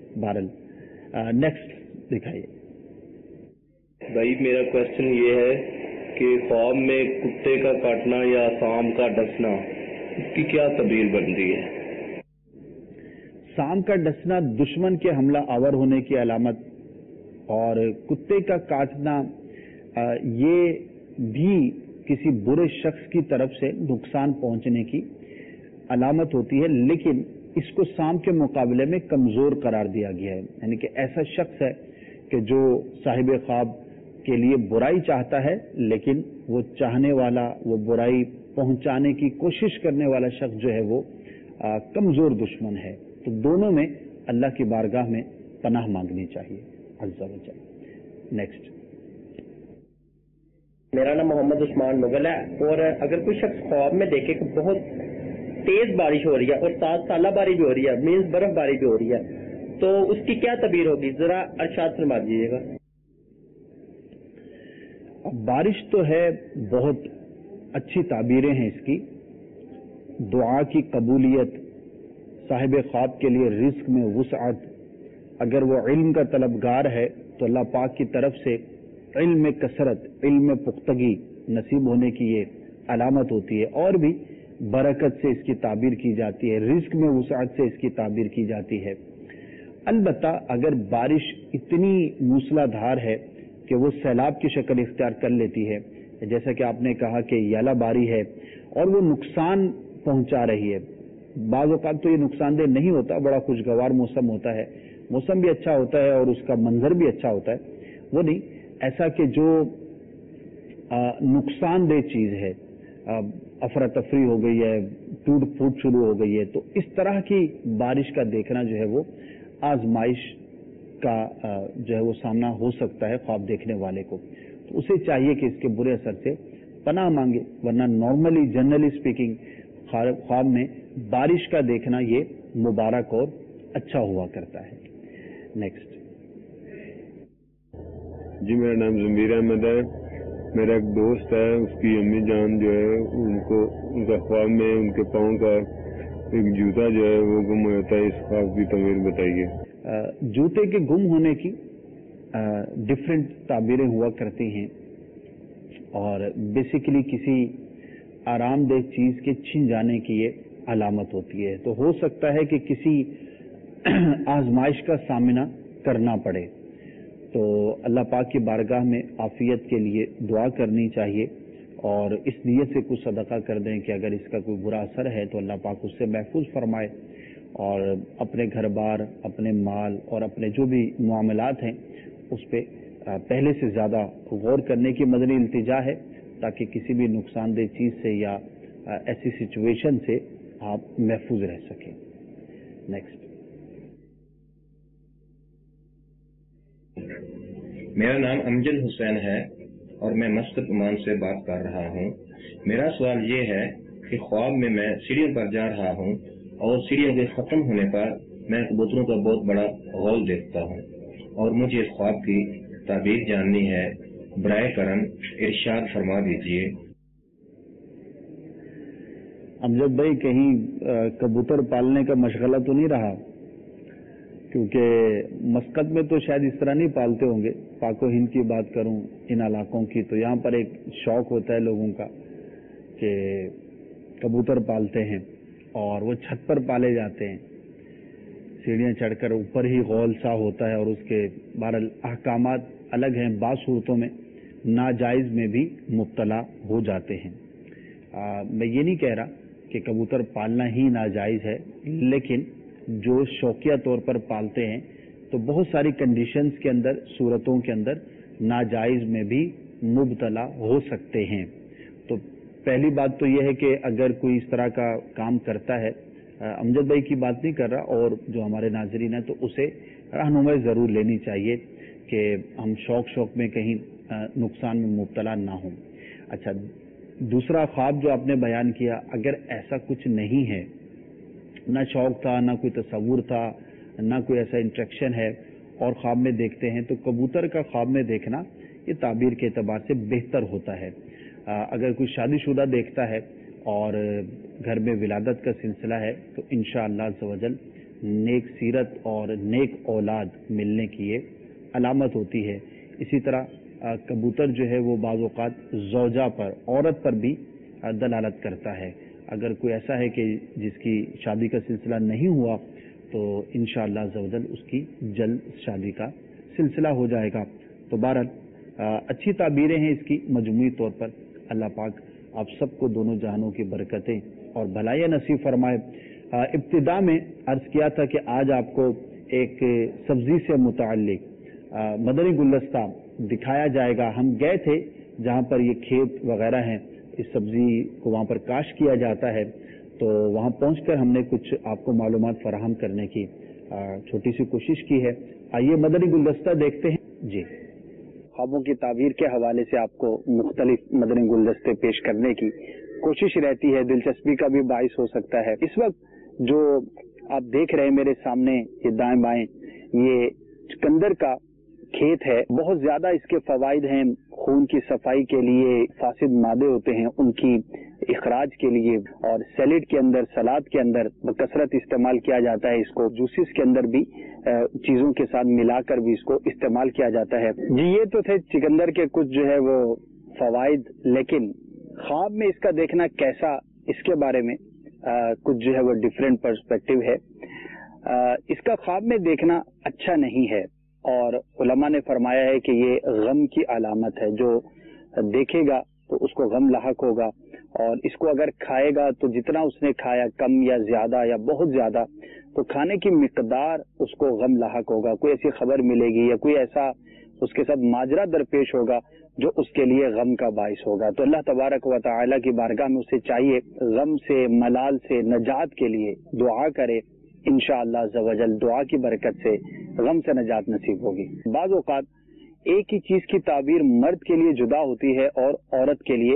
Speaker 2: بہرحال نیکسٹ دکھائیے.
Speaker 15: بھائی میرا کوشچن یہ ہے کہ خواب میں کتے کا کاٹنا یا سانپ کا ڈسنا اس کی کیا تعبیر بنتی ہے؟
Speaker 2: سانپ کا ڈسنا دشمن کے حملہ آور ہونے کی علامت، اور کتے کا کاٹنا یہ بھی کسی برے شخص کی طرف سے نقصان پہنچنے کی علامت ہوتی ہے، لیکن اس کو سانپ کے مقابلے میں کمزور قرار دیا گیا ہے. یعنی کہ ایسا شخص ہے کہ جو صاحب خواب کے لیے برائی چاہتا ہے لیکن وہ چاہنے والا، وہ برائی پہنچانے کی کوشش کرنے والا شخص جو ہے وہ آ, کمزور دشمن ہے. تو دونوں میں اللہ کی بارگاہ میں پناہ مانگنی چاہیے عز و جل. نیکسٹ.
Speaker 16: میرا نام محمد عثمان مغل ہے، اور اگر کوئی شخص خواب میں دیکھے کہ بہت تیز بارش ہو رہی ہے اور ساتھ سالہ باری بھی ہو رہی ہے، مینز برف باری بھی ہو رہی ہے، تو اس کی کیا تعبیر ہوگی؟ ذرا ارشاد فرما دیجیے گا.
Speaker 2: بارش تو ہے، بہت اچھی تعبیریں ہیں اس کی. دعا کی قبولیت، صاحب خواب کے لیے رزق میں وسعت، اگر وہ علم کا طلبگار ہے تو اللہ پاک کی طرف سے علم میں کثرت، علم میں پختگی نصیب ہونے کی یہ علامت ہوتی ہے. اور بھی برکت سے اس کی تعبیر کی جاتی ہے، رزق میں وسعت سے اس کی تعبیر کی جاتی ہے. البتہ اگر بارش اتنی موسلا دھار ہے کہ وہ سیلاب کی شکل اختیار کر لیتی ہے، جیسا کہ آپ نے کہا کہ یالہ باری ہے اور وہ نقصان پہنچا رہی ہے. بعض اوقات تو یہ نقصان دہ نہیں ہوتا، بڑا خوشگوار موسم ہوتا ہے، موسم بھی اچھا ہوتا ہے اور اس کا منظر بھی اچھا ہوتا ہے، وہ نہیں ایسا کہ جو نقصان دہ چیز ہے، افراتفری ہو گئی ہے، ٹوٹ پھوٹ شروع ہو گئی ہے، تو اس طرح کی بارش کا دیکھنا جو ہے وہ آزمائش کا جو ہے وہ سامنا ہو سکتا ہے خواب دیکھنے والے کو. تو اسے چاہیے کہ اس کے برے اثر سے پناہ مانگے، ورنہ نارملی جنرلی اسپیکنگ خواب میں بارش کا دیکھنا یہ مبارک اور اچھا ہوا کرتا ہے. نیکسٹ.
Speaker 17: جی میرا نام ضمیر احمد ہے. میرا ایک دوست ہے، اس کی امی جان جو ہے ان کو ان کا خواب میں ان کے پاؤں کا ایک جوتا جو ہے وہ گم ہو جاتا ہے. اس خواب کی تعبیر بتائیے.
Speaker 2: جوتے کے گم ہونے کی ڈفرینٹ تعبیریں ہوا کرتی ہیں اور بیسیکلی کسی آرام دہ چیز کے چھن جانے کی یہ علامت ہوتی ہے. تو ہو سکتا ہے کہ کسی آزمائش کا سامنا کرنا پڑے، تو اللہ پاک کی بارگاہ میں عافیت کے لیے دعا کرنی چاہیے اور اس نیت سے کچھ صدقہ کر دیں کہ اگر اس کا کوئی برا اثر ہے تو اللہ پاک اس سے محفوظ فرمائے اور اپنے گھر بار، اپنے مال اور اپنے جو بھی معاملات ہیں اس پہ پہلے سے زیادہ غور کرنے کی مدنی التجا ہے تاکہ کسی بھی نقصان دہ چیز سے یا ایسی سچویشن سے آپ محفوظ رہ سکیں. نیکسٹ.
Speaker 18: میرا نام امجد حسین ہے اور میں مسقط عمان سے بات کر رہا ہوں. میرا سوال یہ ہے کہ خواب میں میں سیڑھیوں پر جا رہا ہوں اور سیڑھیوں کے ختم ہونے پر میں کبوتروں کا بہت بڑا غول دیکھتا ہوں اور مجھے اس خواب کی تعبیر جاننی ہے. برائے کرم ارشاد فرما دیجیے.
Speaker 2: امجد بھائی کہیں کبوتر پالنے کا مشغلہ تو نہیں رہا؟ کیونکہ مسقط میں تو شاید اس طرح نہیں پالتے ہوں گے. پاک و ہند کی بات کروں ان علاقوں کی تو یہاں پر ایک شوق ہوتا ہے لوگوں کا کہ کبوتر پالتے ہیں اور وہ چھت پر پالے جاتے ہیں، سیڑھیاں چڑھ کر اوپر ہی غول سا ہوتا ہے اور اس کے بہرحال احکامات الگ ہیں. بعض صورتوں میں ناجائز میں بھی مبتلا ہو جاتے ہیں. آ, میں یہ نہیں کہہ رہا کہ کبوتر پالنا ہی ناجائز ہے، لیکن جو شوقیہ طور پر پالتے ہیں تو بہت ساری کنڈیشنز کے اندر، صورتوں کے اندر ناجائز میں بھی مبتلا ہو سکتے ہیں. تو پہلی بات تو یہ ہے کہ اگر کوئی اس طرح کا کام کرتا ہے، امجد بھائی کی بات نہیں کر رہا اور جو ہمارے ناظرین ہیں، تو اسے رہنمائی ضرور لینی چاہیے کہ ہم شوق شوق میں کہیں نقصان میں مبتلا نہ ہوں. اچھا، دوسرا خواب جو آپ نے بیان کیا، اگر ایسا کچھ نہیں ہے، نہ شوق تھا، نہ کوئی تصور تھا، نہ کوئی ایسا انٹریکشن ہے اور خواب میں دیکھتے ہیں، تو کبوتر کا خواب میں دیکھنا یہ تعبیر کے اعتبار سے بہتر ہوتا ہے. اگر کوئی شادی شدہ دیکھتا ہے اور گھر میں ولادت کا سلسلہ ہے تو انشاءاللہ عز و جل نیک سیرت اور نیک اولاد ملنے کی یہ علامت ہوتی ہے. اسی طرح کبوتر جو ہے وہ بعض اوقات زوجہ پر، عورت پر بھی دلالت کرتا ہے. اگر کوئی ایسا ہے کہ جس کی شادی کا سلسلہ نہیں ہوا تو انشاءاللہ عز و جل اس کی جلد شادی کا سلسلہ ہو جائے گا. تو بہرحال اچھی تعبیریں ہیں اس کی مجموعی طور پر. اللہ پاک آپ سب کو دونوں جہانوں کی برکتیں اور بھلائیاں نصیب فرمائے. ابتدا میں عرض کیا تھا کہ آج آپ کو ایک سبزی سے متعلق مدنی گلدستہ دکھایا جائے گا. ہم گئے تھے جہاں پر یہ کھیت وغیرہ ہیں، اس سبزی کو وہاں پر کاشت کیا جاتا ہے، تو وہاں پہنچ کر ہم نے کچھ آپ کو معلومات فراہم کرنے کی چھوٹی سی کوشش کی ہے. آئیے مدنی گلدستہ دیکھتے ہیں. جی، خوابوں کی تعبیر کے حوالے سے آپ کو مختلف مدنی گلدستے پیش کرنے کی کوشش رہتی ہے، دلچسپی کا بھی باعث ہو سکتا ہے. اس وقت جو آپ دیکھ رہے ہیں میرے سامنے یہ دائیں بائیں، یہ چکندر کا کھیت ہے. بہت زیادہ اس کے فوائد ہیں. خون کی صفائی کے لیے فاسد مادے ہوتے ہیں، ان کی اخراج کے لیے، اور سیلیڈ کے اندر، سلاد کے اندر بکثرت استعمال کیا جاتا ہے. اس کو جوسز کے اندر بھی چیزوں کے ساتھ ملا کر بھی اس کو استعمال کیا جاتا ہے. جی، یہ تو تھے چکندر کے کچھ جو ہے وہ فوائد، لیکن خواب میں اس کا دیکھنا کیسا، اس کے بارے میں کچھ جو ہے وہ ڈفرینٹ پرسپیکٹو ہے. اس کا خواب میں دیکھنا اچھا نہیں ہے اور علماء نے فرمایا ہے کہ یہ غم کی علامت ہے. جو دیکھے گا تو اس کو غم لاحق ہوگا، اور اس کو اگر کھائے گا تو جتنا اس نے کھایا، کم یا زیادہ یا بہت زیادہ، تو کھانے کی مقدار اس کو غم لاحق ہوگا. کوئی ایسی خبر ملے گی یا کوئی ایسا اس کے ساتھ ماجرا درپیش ہوگا جو اس کے لیے غم کا باعث ہوگا. تو اللہ تبارک و تعالی کی بارگاہ میں اسے چاہیے غم سے، ملال سے نجات کے لیے دعا کرے. انشاءاللہ عز و جل دعا کی برکت سے غم سے نجات نصیب ہوگی. بعض اوقات ایک ہی چیز کی تعبیر مرد کے لیے جدا ہوتی ہے اور عورت کے لیے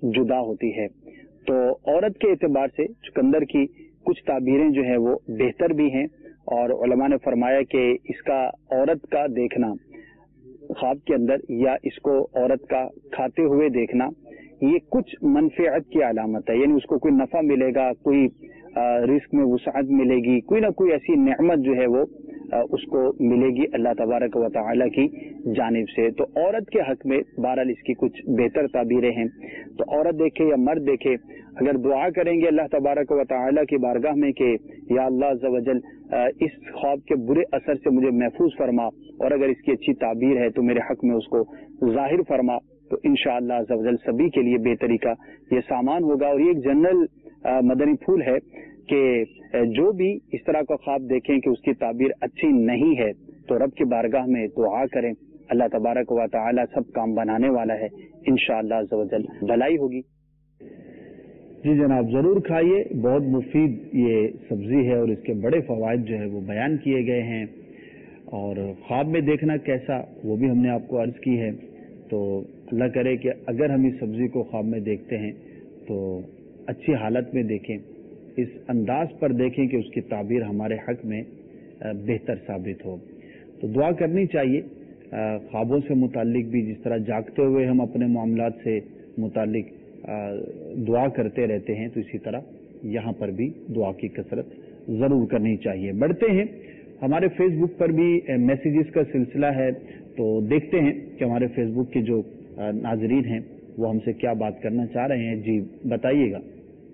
Speaker 2: جدا ہوتی ہے. تو عورت کے اعتبار سے چقندر کی کچھ تعبیریں جو ہیں وہ بہتر بھی ہیں، اور علماء نے فرمایا کہ اس کا عورت کا دیکھنا خواب کے اندر یا اس کو عورت کا کھاتے ہوئے دیکھنا یہ کچھ منفعت کی علامت ہے، یعنی اس کو کوئی نفع ملے گا، کوئی رزق میں وسعت ملے گی، کوئی نہ کوئی ایسی نعمت جو ہے وہ اس کو ملے گی اللہ تبارک و تعالی کی جانب سے. تو عورت کے حق میں بہرحال اس کی کچھ بہتر تعبیریں ہیں. تو عورت دیکھے یا مرد دیکھے، اگر دعا کریں گے اللہ تبارک و تعالی کی بارگاہ میں کہ یا اللہ عز و جل اس خواب کے برے اثر سے مجھے محفوظ فرما، اور اگر اس کی اچھی تعبیر ہے تو میرے حق میں اس کو ظاہر فرما، تو انشاءاللہ عز و جل سبھی کے لیے بہتری کا یہ سامان ہوگا. اور یہ ایک جنرل مدنی پھول ہے کہ جو بھی اس طرح کا خواب دیکھیں کہ اس کی تعبیر اچھی نہیں ہے تو رب کی بارگاہ میں دعا کریں، اللہ تبارک و تعالی سب کام بنانے والا ہے، انشاءاللہ عز و جل بھلائی ہوگی.
Speaker 19: جی جناب، ضرور کھائیے، بہت مفید یہ سبزی ہے اور اس کے بڑے فوائد جو ہے وہ بیان کیے گئے ہیں. اور خواب میں دیکھنا کیسا وہ بھی ہم نے آپ کو عرض کی ہے. تو اللہ کرے کہ اگر ہم اس سبزی کو خواب میں دیکھتے ہیں تو اچھی حالت میں دیکھیں، اس انداز پر دیکھیں کہ اس کی تعبیر ہمارے حق میں بہتر ثابت ہو. تو دعا کرنی چاہیے خوابوں سے متعلق بھی، جس طرح جاگتے ہوئے ہم اپنے معاملات سے متعلق دعا کرتے رہتے ہیں، تو اسی طرح یہاں پر بھی دعا کی کثرت ضرور کرنی چاہیے. بڑھتے ہیں، ہمارے فیس بک پر بھی میسیجز کا سلسلہ ہے، تو دیکھتے ہیں کہ ہمارے فیس بک کے جو ناظرین ہیں وہ ہم سے کیا بات کرنا چاہ رہے ہیں. جی بتائیے گا.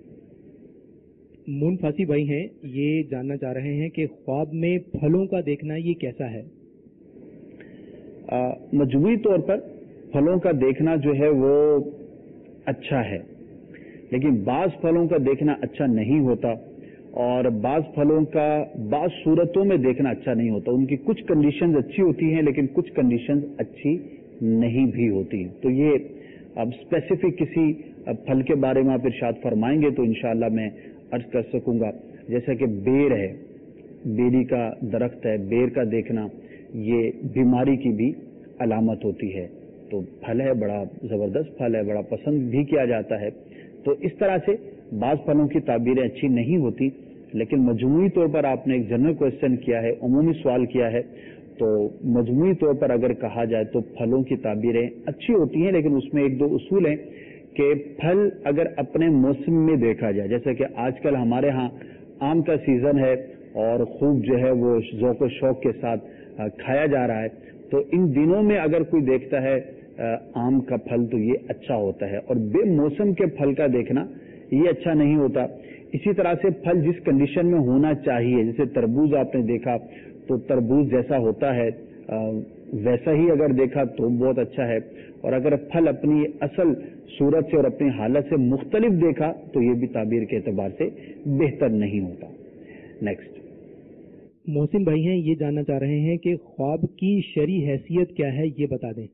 Speaker 20: مون فاسی بھائی ہیں، یہ جاننا چاہ رہے ہیں کہ خواب میں پھلوں کا دیکھنا یہ کیسا ہے؟
Speaker 19: مجموعی طور پر پھلوں کا دیکھنا جو ہے وہ اچھا ہے، لیکن بعض پھلوں کا دیکھنا اچھا نہیں ہوتا، اور بعض پھلوں کا بعض صورتوں میں دیکھنا اچھا نہیں ہوتا. ان کی کچھ کنڈیشنز اچھی ہوتی ہیں لیکن کچھ کنڈیشنز اچھی نہیں بھی ہوتی. تو یہ اب اسپیسیفک کسی پھل کے بارے میں آپ ارشاد فرمائیں گے تو انشاءاللہ میں عرض کر سکوں گا. جیسا کہ بیر ہے، بیری کا درخت ہے، بیر کا دیکھنا یہ بیماری کی بھی علامت ہوتی ہے. تو پھل ہے، بڑا زبردست پھل ہے، بڑا پسند بھی کیا جاتا ہے. تو اس طرح سے بعض پھلوں کی تعبیریں اچھی نہیں ہوتی، لیکن مجموعی طور پر آپ نے ایک جنرل کوشچن کیا ہے، عمومی سوال کیا ہے، تو مجموعی طور پر اگر کہا جائے تو پھلوں کی تعبیریں اچھی ہوتی ہیں، لیکن اس میں ایک دو اصول ہیں کہ پھل اگر اپنے موسم میں دیکھا جائے، جیسے کہ آج کل ہمارے ہاں آم کا سیزن ہے اور خوب جو ہے وہ ذوق و شوق کے ساتھ کھایا جا رہا ہے، تو ان دنوں میں اگر کوئی دیکھتا ہے آم کا پھل تو یہ اچھا ہوتا ہے، اور بے موسم کے پھل کا دیکھنا یہ اچھا نہیں ہوتا. اسی طرح سے پھل جس کنڈیشن میں ہونا چاہیے، جیسے تربوز آپ نے دیکھا تو تربوز جیسا ہوتا ہے ویسا ہی اگر دیکھا تو بہت اچھا ہے، اور اگر پھل اپنی اصل صورت سے اور اپنی حالت سے مختلف دیکھا تو یہ بھی تعبیر کے اعتبار سے بہتر نہیں ہوتا. نیکسٹ
Speaker 20: محسن بھائی ہیں، یہ جاننا چاہ رہے ہیں کہ خواب کی شرعی حیثیت کیا ہے، یہ بتا دیں.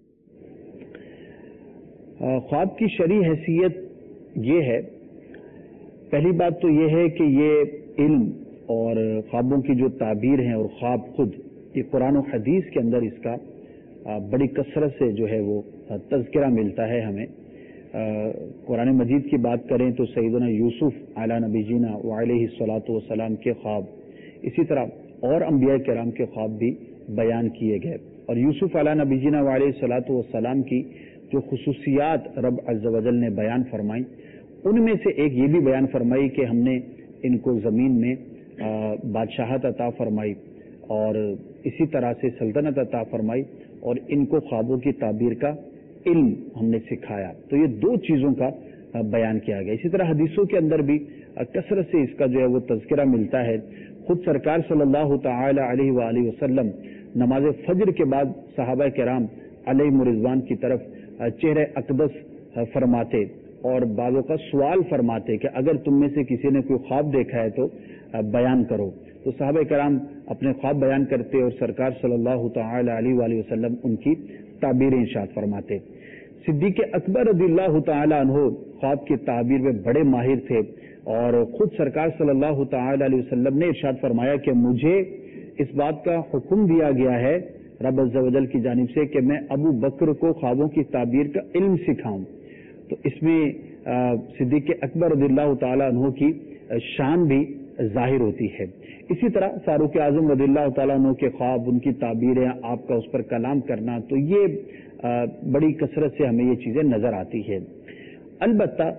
Speaker 19: خواب کی شرعی حیثیت یہ ہے، پہلی بات تو یہ ہے کہ یہ علم اور خوابوں کی جو تعبیر ہیں اور خواب خود، یہ قرآن و حدیث کے اندر اس کا بڑی کثرت سے جو ہے وہ تذکرہ ملتا ہے ہمیں. قرآن مجید کی بات کریں تو سیدنا یوسف علی نبی جینا وعلیہ الصلاۃ والسلام کے خواب، اسی طرح اور انبیاء کرام کے خواب بھی بیان کیے گئے. اور یوسف علی نبی جینا وعلیہ الصلاۃ والسلام کی جو خصوصیات رب عز و جل نے بیان فرمائی، ان میں سے ایک یہ بھی بیان فرمائی کہ ہم نے ان کو زمین میں بادشاہت عطا فرمائی اور اسی طرح سے سلطنت عطا فرمائی، اور ان کو خوابوں کی تعبیر کا علم ہم نے سکھایا. تو یہ دو چیزوں کا بیان کیا گیا. اسی طرح حدیثوں کے اندر بھی کثرت سے اس کا جو ہے وہ تذکرہ ملتا ہے. خود سرکار صلی اللہ تعالی علیہ وآلہ وسلم نماز فجر کے بعد صحابہ کرام علیہ رضوان کی طرف چہرہ اقدس فرماتے اور بعضوں کا سوال فرماتے کہ اگر تم میں سے کسی نے کوئی خواب دیکھا ہے تو بیان کرو. تو صحابہ کرام اپنے خواب بیان کرتے اور سرکار صلی اللہ تعالی علیہ وآلہ وسلم ان کی تعبیریں ارشاد فرماتے. صدیق اکبر رضی اللہ تعالی عنہ خواب کی تعبیر میں بڑے ماہر تھے، اور خود سرکار صلی اللہ تعالی علیہ وسلم نے ارشاد فرمایا کہ مجھے اس بات کا حکم دیا گیا ہے رب عز و جل کی جانب سے کہ میں ابو بکر کو خوابوں کی تعبیر کا علم سکھاؤں. تو اس میں صدیق اکبر رضی اللہ تعالیٰ عنہ کی شان بھی ظاہر ہوتی ہے. اسی طرح فاروق اعظم رضی اللہ تعالیٰ عنہ کے خواب، ان کی تعبیریں، آپ کا اس پر کلام کرنا، تو یہ بڑی کثرت سے ہمیں یہ چیزیں نظر آتی ہے. البتہ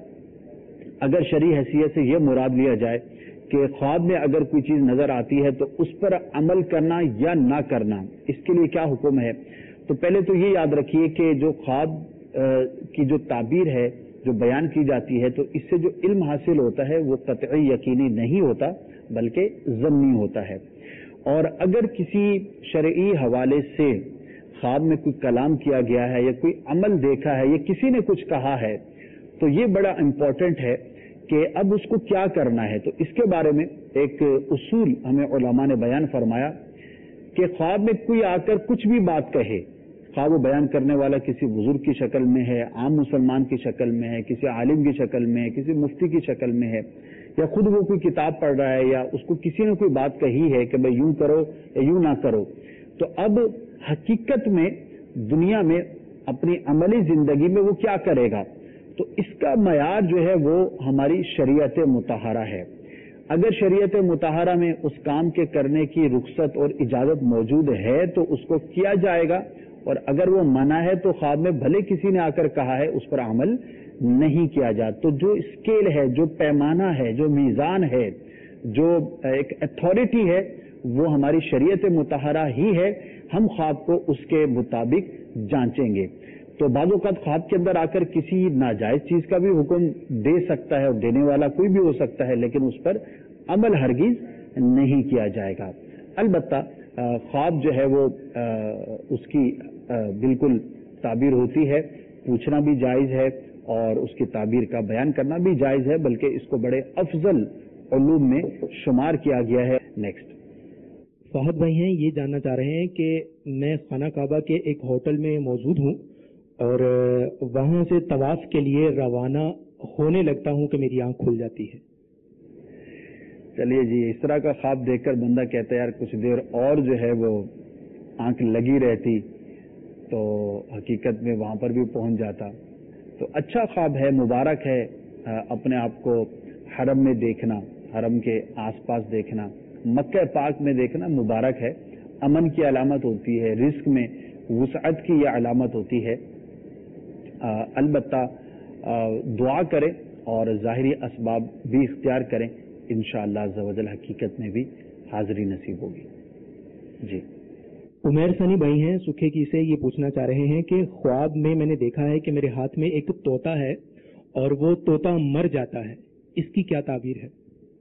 Speaker 19: اگر شرعی حیثیت سے یہ مراد لیا جائے کہ خواب میں اگر کوئی چیز نظر آتی ہے تو اس پر عمل کرنا یا نہ کرنا، اس کے لیے کیا حکم ہے؟ تو پہلے تو یہ یاد رکھیے کہ جو خواب کی جو تعبیر ہے، جو بیان کی جاتی ہے، تو اس سے جو علم حاصل ہوتا ہے وہ قطعی یقینی نہیں ہوتا بلکہ ضمنی ہوتا ہے. اور اگر کسی شرعی حوالے سے خواب میں کوئی کلام کیا گیا ہے یا کوئی عمل دیکھا ہے یا کسی نے کچھ کہا ہے تو یہ بڑا امپورٹنٹ ہے کہ اب اس کو کیا کرنا ہے. تو اس کے بارے میں ایک اصول ہمیں علماء نے بیان فرمایا کہ خواب میں کوئی آ کر کچھ بھی بات کہے، خواب وہ بیان کرنے والا کسی بزرگ کی شکل میں ہے، عام مسلمان کی شکل میں ہے، کسی عالم کی شکل میں ہے، کسی مفتی کی شکل میں ہے، یا خود وہ کوئی کتاب پڑھ رہا ہے یا اس کو کسی نے کوئی بات کہی ہے کہ بھائی یوں کرو یا یوں نہ کرو، تو اب حقیقت میں دنیا میں اپنی عملی زندگی میں وہ کیا کرے گا؟ تو اس کا معیار جو ہے وہ ہماری شریعت مطہرہ ہے. اگر شریعت مطہرہ میں اس کام کے کرنے کی رخصت اور اجازت موجود ہے تو اس کو کیا جائے گا، اور اگر وہ منع ہے تو خواب میں بھلے کسی نے آ کر کہا ہے اس پر عمل نہیں کیا جائے. تو جو اسکیل ہے، جو پیمانہ ہے، جو میزان ہے، جو ایک اتھارٹی ہے، وہ ہماری شریعت مطہرہ ہی ہے. ہم خواب کو اس کے مطابق جانچیں گے. تو بعض اوقات خواب کے اندر آ کر کسی ناجائز چیز کا بھی حکم دے سکتا ہے اور دینے والا کوئی بھی ہو سکتا ہے، لیکن اس پر عمل ہرگز نہیں کیا جائے گا. البتہ خواب جو ہے وہ اس کی بالکل تعبیر ہوتی ہے، پوچھنا بھی جائز ہے اور اس کی تعبیر کا بیان کرنا بھی جائز ہے، بلکہ اس کو بڑے افضل علوم میں شمار کیا گیا ہے. نیکسٹ
Speaker 20: فہد بھائی ہیں، یہ جاننا چاہ رہے ہیں کہ میں خانہ کعبہ کے ایک ہوٹل میں موجود ہوں اور وہاں سے طواف کے لیے روانہ ہونے لگتا ہوں کہ میری آنکھ کھل جاتی ہے.
Speaker 19: چلیے جی، اس طرح کا خواب دیکھ کر بندہ کہتا ہے یار کچھ دیر اور جو ہے وہ آنکھ لگی رہتی تو حقیقت میں وہاں پر بھی پہنچ جاتا. تو اچھا خواب ہے، مبارک ہے. اپنے آپ کو حرم میں دیکھنا، حرم کے آس پاس دیکھنا، مکہ پاک میں دیکھنا مبارک ہے. امن کی علامت ہوتی ہے، رزق میں وسعت کی یہ علامت ہوتی ہے. البتہ دعا کریں اور ظاہری اسباب بھی اختیار کریں، انشاءاللہ عز و جل حقیقت میں بھی حاضری نصیب ہوگی. جی
Speaker 20: عمیر ثانی بھائی ہیں سکھے کی سے یہ پوچھنا چاہ رہے ہیں کہ خواب میں میں نے دیکھا ہے کہ میرے ہاتھ میں ایک طوطا ہے اور وہ طوطا مر جاتا ہے، اس کی کیا تعبیر ہے؟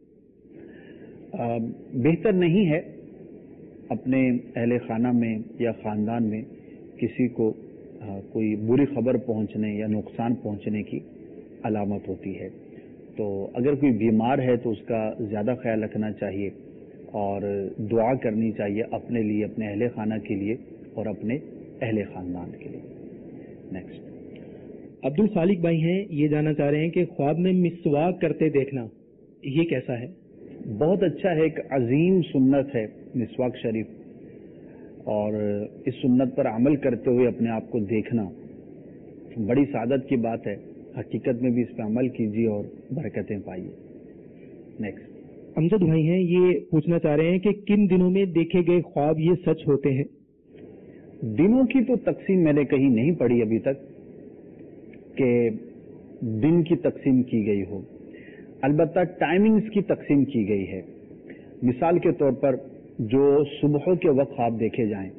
Speaker 19: آ, بہتر نہیں ہے اپنے اہل خانہ میں یا خاندان میں کسی کو آ, کوئی بری خبر پہنچنے یا نقصان پہنچنے کی علامت ہوتی ہے. تو اگر کوئی بیمار ہے تو اس کا زیادہ خیال رکھنا چاہیے اور دعا کرنی چاہیے اپنے لیے، اپنے اہل خانہ کے لیے اور اپنے اہل خاندان کے لیے. نیکسٹ
Speaker 20: عبد الخالق بھائی ہیں، یہ جاننا چاہ رہے ہیں کہ خواب میں مسواک کرتے دیکھنا یہ کیسا ہے؟
Speaker 19: بہت اچھا ہے، ایک عظیم سنت ہے مسواک شریف، اور اس سنت پر عمل کرتے ہوئے اپنے آپ کو دیکھنا بڑی سعادت کی بات ہے. حقیقت میں بھی اس پہ عمل کیجیے اور برکتیں پائیے. نیکسٹ
Speaker 20: امجد بھائی ہیں، یہ پوچھنا چاہ رہے ہیں کہ کن دنوں میں دیکھے گئے خواب یہ سچ ہوتے ہیں؟
Speaker 19: دنوں کی تو تقسیم میں نے کہیں نہیں پڑھی ابھی تک کہ دن کی تقسیم کی گئی ہو. البتہ ٹائمنگز کی تقسیم کی گئی ہے. مثال کے طور پر جو صبح کے وقت خواب دیکھے جائیں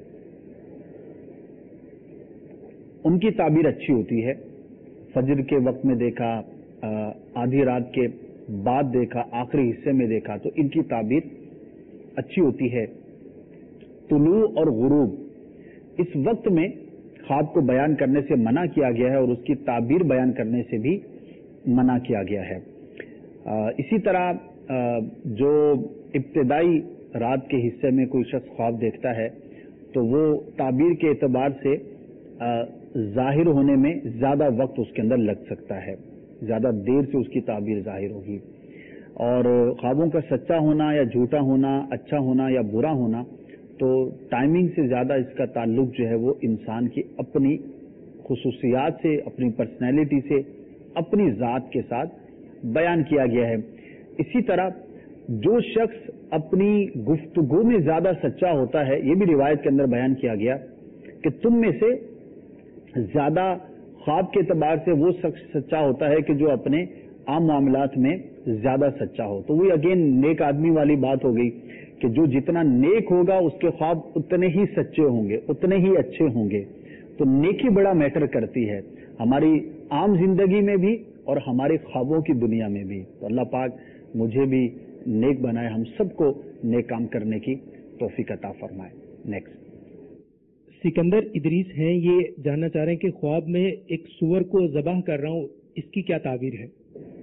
Speaker 19: ان کی تعبیر اچھی ہوتی ہے. فجر کے وقت میں دیکھا، آدھی رات کے بعد دیکھا، آخری حصے میں دیکھا، تو ان کی تعبیر اچھی ہوتی ہے. طلوع اور غروب اس وقت میں خواب کو بیان کرنے سے منع کیا گیا ہے اور اس کی تعبیر بیان کرنے سے بھی منع کیا گیا ہے. اسی طرح جو ابتدائی رات کے حصے میں کوئی شخص خواب دیکھتا ہے تو وہ تعبیر کے اعتبار سے ظاہر ہونے میں زیادہ وقت اس کے اندر لگ سکتا ہے، زیادہ دیر سے اس کی تعبیر ظاہر ہوگی. اور خوابوں کا سچا ہونا یا جھوٹا ہونا، اچھا ہونا یا برا ہونا، تو ٹائمنگ سے زیادہ اس کا تعلق جو ہے وہ انسان کی اپنی خصوصیات سے، اپنی پرسنالٹی سے اپنی ذات کے ساتھ بیان کیا گیا ہے. اسی طرح جو شخص اپنی گفتگو میں زیادہ سچا ہوتا ہے، یہ بھی روایت کے اندر بیان کیا گیا کہ تم میں سے زیادہ خواب کے اعتبار سے وہ شخص سچا ہوتا ہے کہ جو اپنے عام معاملات میں زیادہ سچا ہو. تو وہ اگین نیک آدمی والی بات ہو گئی کہ جو جتنا نیک ہوگا اس کے خواب اتنے ہی سچے ہوں گے، اتنے ہی اچھے ہوں گے. تو نیکی بڑا میٹر کرتی ہے ہماری عام زندگی میں بھی اور ہمارے خوابوں کی دنیا میں بھی. تو اللہ پاک مجھے بھی نیک بنائے، ہم سب کو نیک کام کرنے کی توفیق عطا فرمائے. نیکسٹ
Speaker 20: سکندر ادریس ہیں، یہ جاننا چاہ رہے ہیں کہ خواب میں ایک سور کو ذبح کر رہا ہوں، اس کی کیا تعبیر ہے؟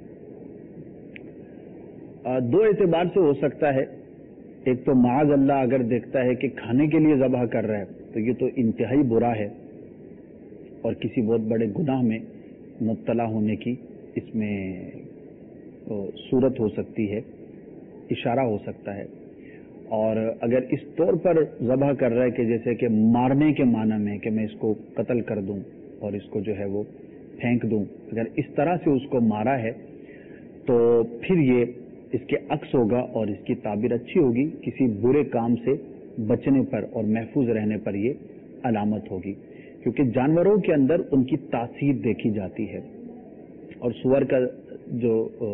Speaker 19: دو اعتبار سے ہو سکتا ہے. ایک تو معاذ اللہ اگر دیکھتا ہے کہ کھانے کے لیے ذبح کر رہا ہے تو یہ تو انتہائی برا ہے اور کسی بہت بڑے گناہ میں مبتلا ہونے کی اس میں صورت ہو سکتی ہے، اشارہ ہو سکتا ہے. اور اگر اس طور پر ذبح کر رہا ہے کہ جیسے کہ مارنے کے معنی میں کہ میں اس کو قتل کر دوں اور اس کو جو ہے وہ پھینک دوں، اگر اس طرح سے اس کو مارا ہے تو پھر یہ اس کے عکس ہوگا اور اس کی تعبیر اچھی ہوگی، کسی برے کام سے بچنے پر اور محفوظ رہنے پر یہ علامت ہوگی. کیونکہ جانوروں کے اندر ان کی تاثیر دیکھی جاتی ہے اور سور کا جو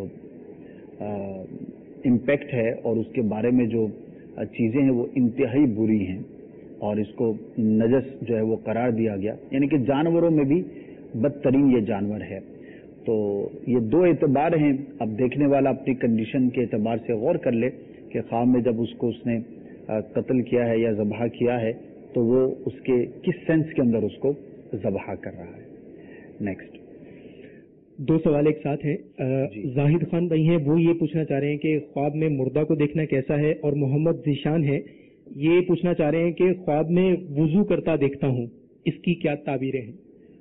Speaker 19: امپیکٹ ہے اور اس کے بارے میں جو چیزیں ہیں وہ انتہائی بری ہیں اور اس کو نجس جو ہے وہ قرار دیا گیا، یعنی کہ جانوروں میں بھی بدترین یہ جانور ہے. تو یہ دو اعتبار ہیں. اب دیکھنے والا اپنی کنڈیشن کے اعتبار سے غور کر لے کہ خواب میں جب اس کو اس نے قتل کیا ہے یا ذبح کیا ہے تو وہ اس کے کس سینس کے اندر اس کو ذبح کر رہا ہے. نیکسٹ
Speaker 20: دو سوال ایک ساتھ ہیں. زاہد خان بھائی ہیں، وہ یہ پوچھنا چاہ رہے ہیں کہ خواب میں مردہ کو دیکھنا کیسا ہے، اور محمد ذیشان ہے یہ پوچھنا چاہ رہے ہیں کہ خواب میں وضو کرتا دیکھتا ہوں، اس کی کیا تعبیریں ہیں؟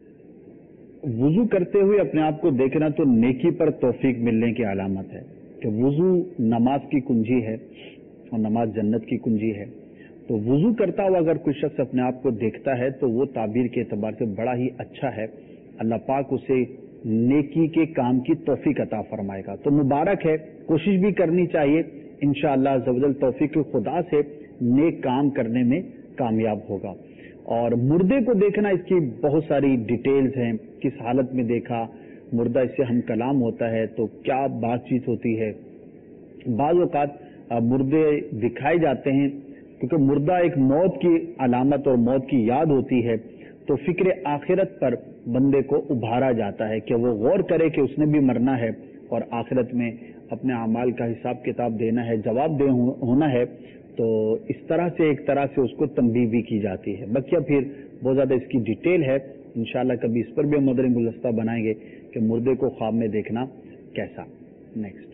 Speaker 19: وضو کرتے ہوئے اپنے آپ کو دیکھنا تو نیکی پر توفیق ملنے کی علامت ہے کہ وضو نماز کی کنجی ہے اور نماز جنت کی کنجی ہے. تو وضو کرتا ہوا اگر کوئی شخص اپنے آپ کو دیکھتا ہے تو وہ تعبیر کے اعتبار سے بڑا ہی اچھا ہے. اللہ پاک اسے نیکی کے کام کی توفیق عطا فرمائے گا. تو مبارک ہے، کوشش بھی کرنی چاہیے، انشاءاللہ عز و جل توفیق خدا سے نیک کام کرنے میں کامیاب ہوگا. اور مردے کو دیکھنا اس کی بہت ساری ڈیٹیلز ہیں، کس حالت میں دیکھا، مردہ اس سے ہم کلام ہوتا ہے تو کیا بات چیت ہوتی ہے. بعض اوقات مردے دکھائے جاتے ہیں کیونکہ مردہ ایک موت کی علامت اور موت کی یاد ہوتی ہے، تو فکر آخرت پر بندے کو ابھارا جاتا ہے کہ وہ غور کرے کہ اس نے بھی مرنا ہے اور آخرت میں اپنے اعمال کا حساب کتاب دینا ہے، جواب دہ ہونا ہے. تو اس طرح سے ایک طرح سے اس کو تنبیہ بھی کی جاتی ہے. بقیہ پھر بہت زیادہ اس کی ڈیٹیل ہے، انشاءاللہ کبھی اس پر بھی ہم مدری گلدستہ بنائیں گے کہ مردے کو خواب میں دیکھنا کیسا. نیکسٹ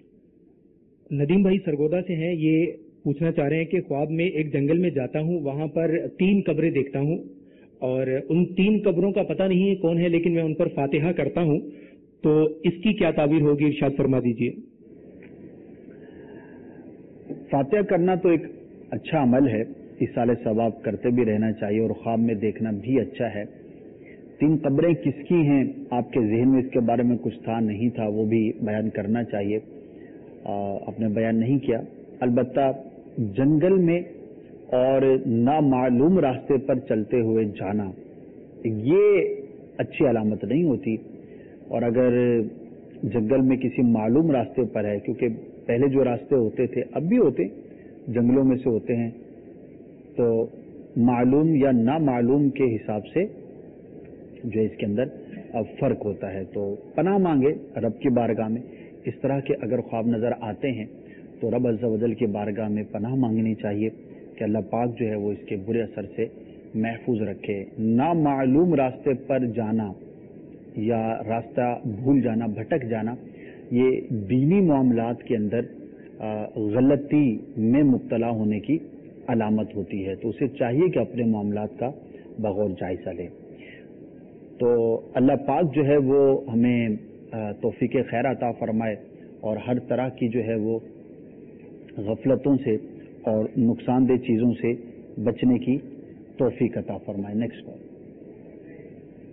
Speaker 20: ندیم بھائی سرگودا سے ہیں، یہ پوچھنا چاہ رہے ہیں کہ خواب میں ایک جنگل میں جاتا ہوں، وہاں پر تین قبریں دیکھتا ہوں اور ان تین قبروں کا پتہ نہیں ہے کون ہے، لیکن میں ان پر فاتحہ کرتا ہوں، تو اس کی کیا تعبیر ہوگی، ارشاد فرما دیجیے.
Speaker 19: فاتحہ کرنا تو ایک اچھا عمل ہے، اصال ثواب کرتے بھی رہنا چاہیے اور خواب میں دیکھنا بھی اچھا ہے. تین قبریں کس کی ہیں آپ کے ذہن میں اس کے بارے میں کچھ تھا نہیں تھا وہ بھی بیان کرنا چاہیے، آپ نے بیان نہیں کیا. البتہ جنگل میں اور نامعلوم راستے پر چلتے ہوئے جانا یہ اچھی علامت نہیں ہوتی. اور اگر جنگل میں کسی معلوم راستے پر ہے، کیونکہ پہلے جو راستے ہوتے تھے اب بھی ہوتے جنگلوں میں سے ہوتے ہیں، تو معلوم یا نامعلوم کے حساب سے جو اس کے اندر فرق ہوتا ہے. تو پناہ مانگے رب کی بارگاہ میں. اس طرح کے اگر خواب نظر آتے ہیں تو رب عز و جل کی بارگاہ میں پناہ مانگنی چاہیے کہ اللہ پاک جو ہے وہ اس کے برے اثر سے محفوظ رکھے. نامعلوم راستے پر جانا یا راستہ بھول جانا، بھٹک جانا، یہ دینی معاملات کے اندر غلطی میں مبتلا ہونے کی علامت ہوتی ہے. تو اسے چاہیے کہ اپنے معاملات کا بغور جائزہ لے. تو اللہ پاک جو ہے وہ ہمیں توفیق خیر عطا فرمائے اور ہر طرح کی جو ہے وہ غفلتوں سے اور نقصان دہ چیزوں سے بچنے کی توفیق عطا فرمائے. Next call.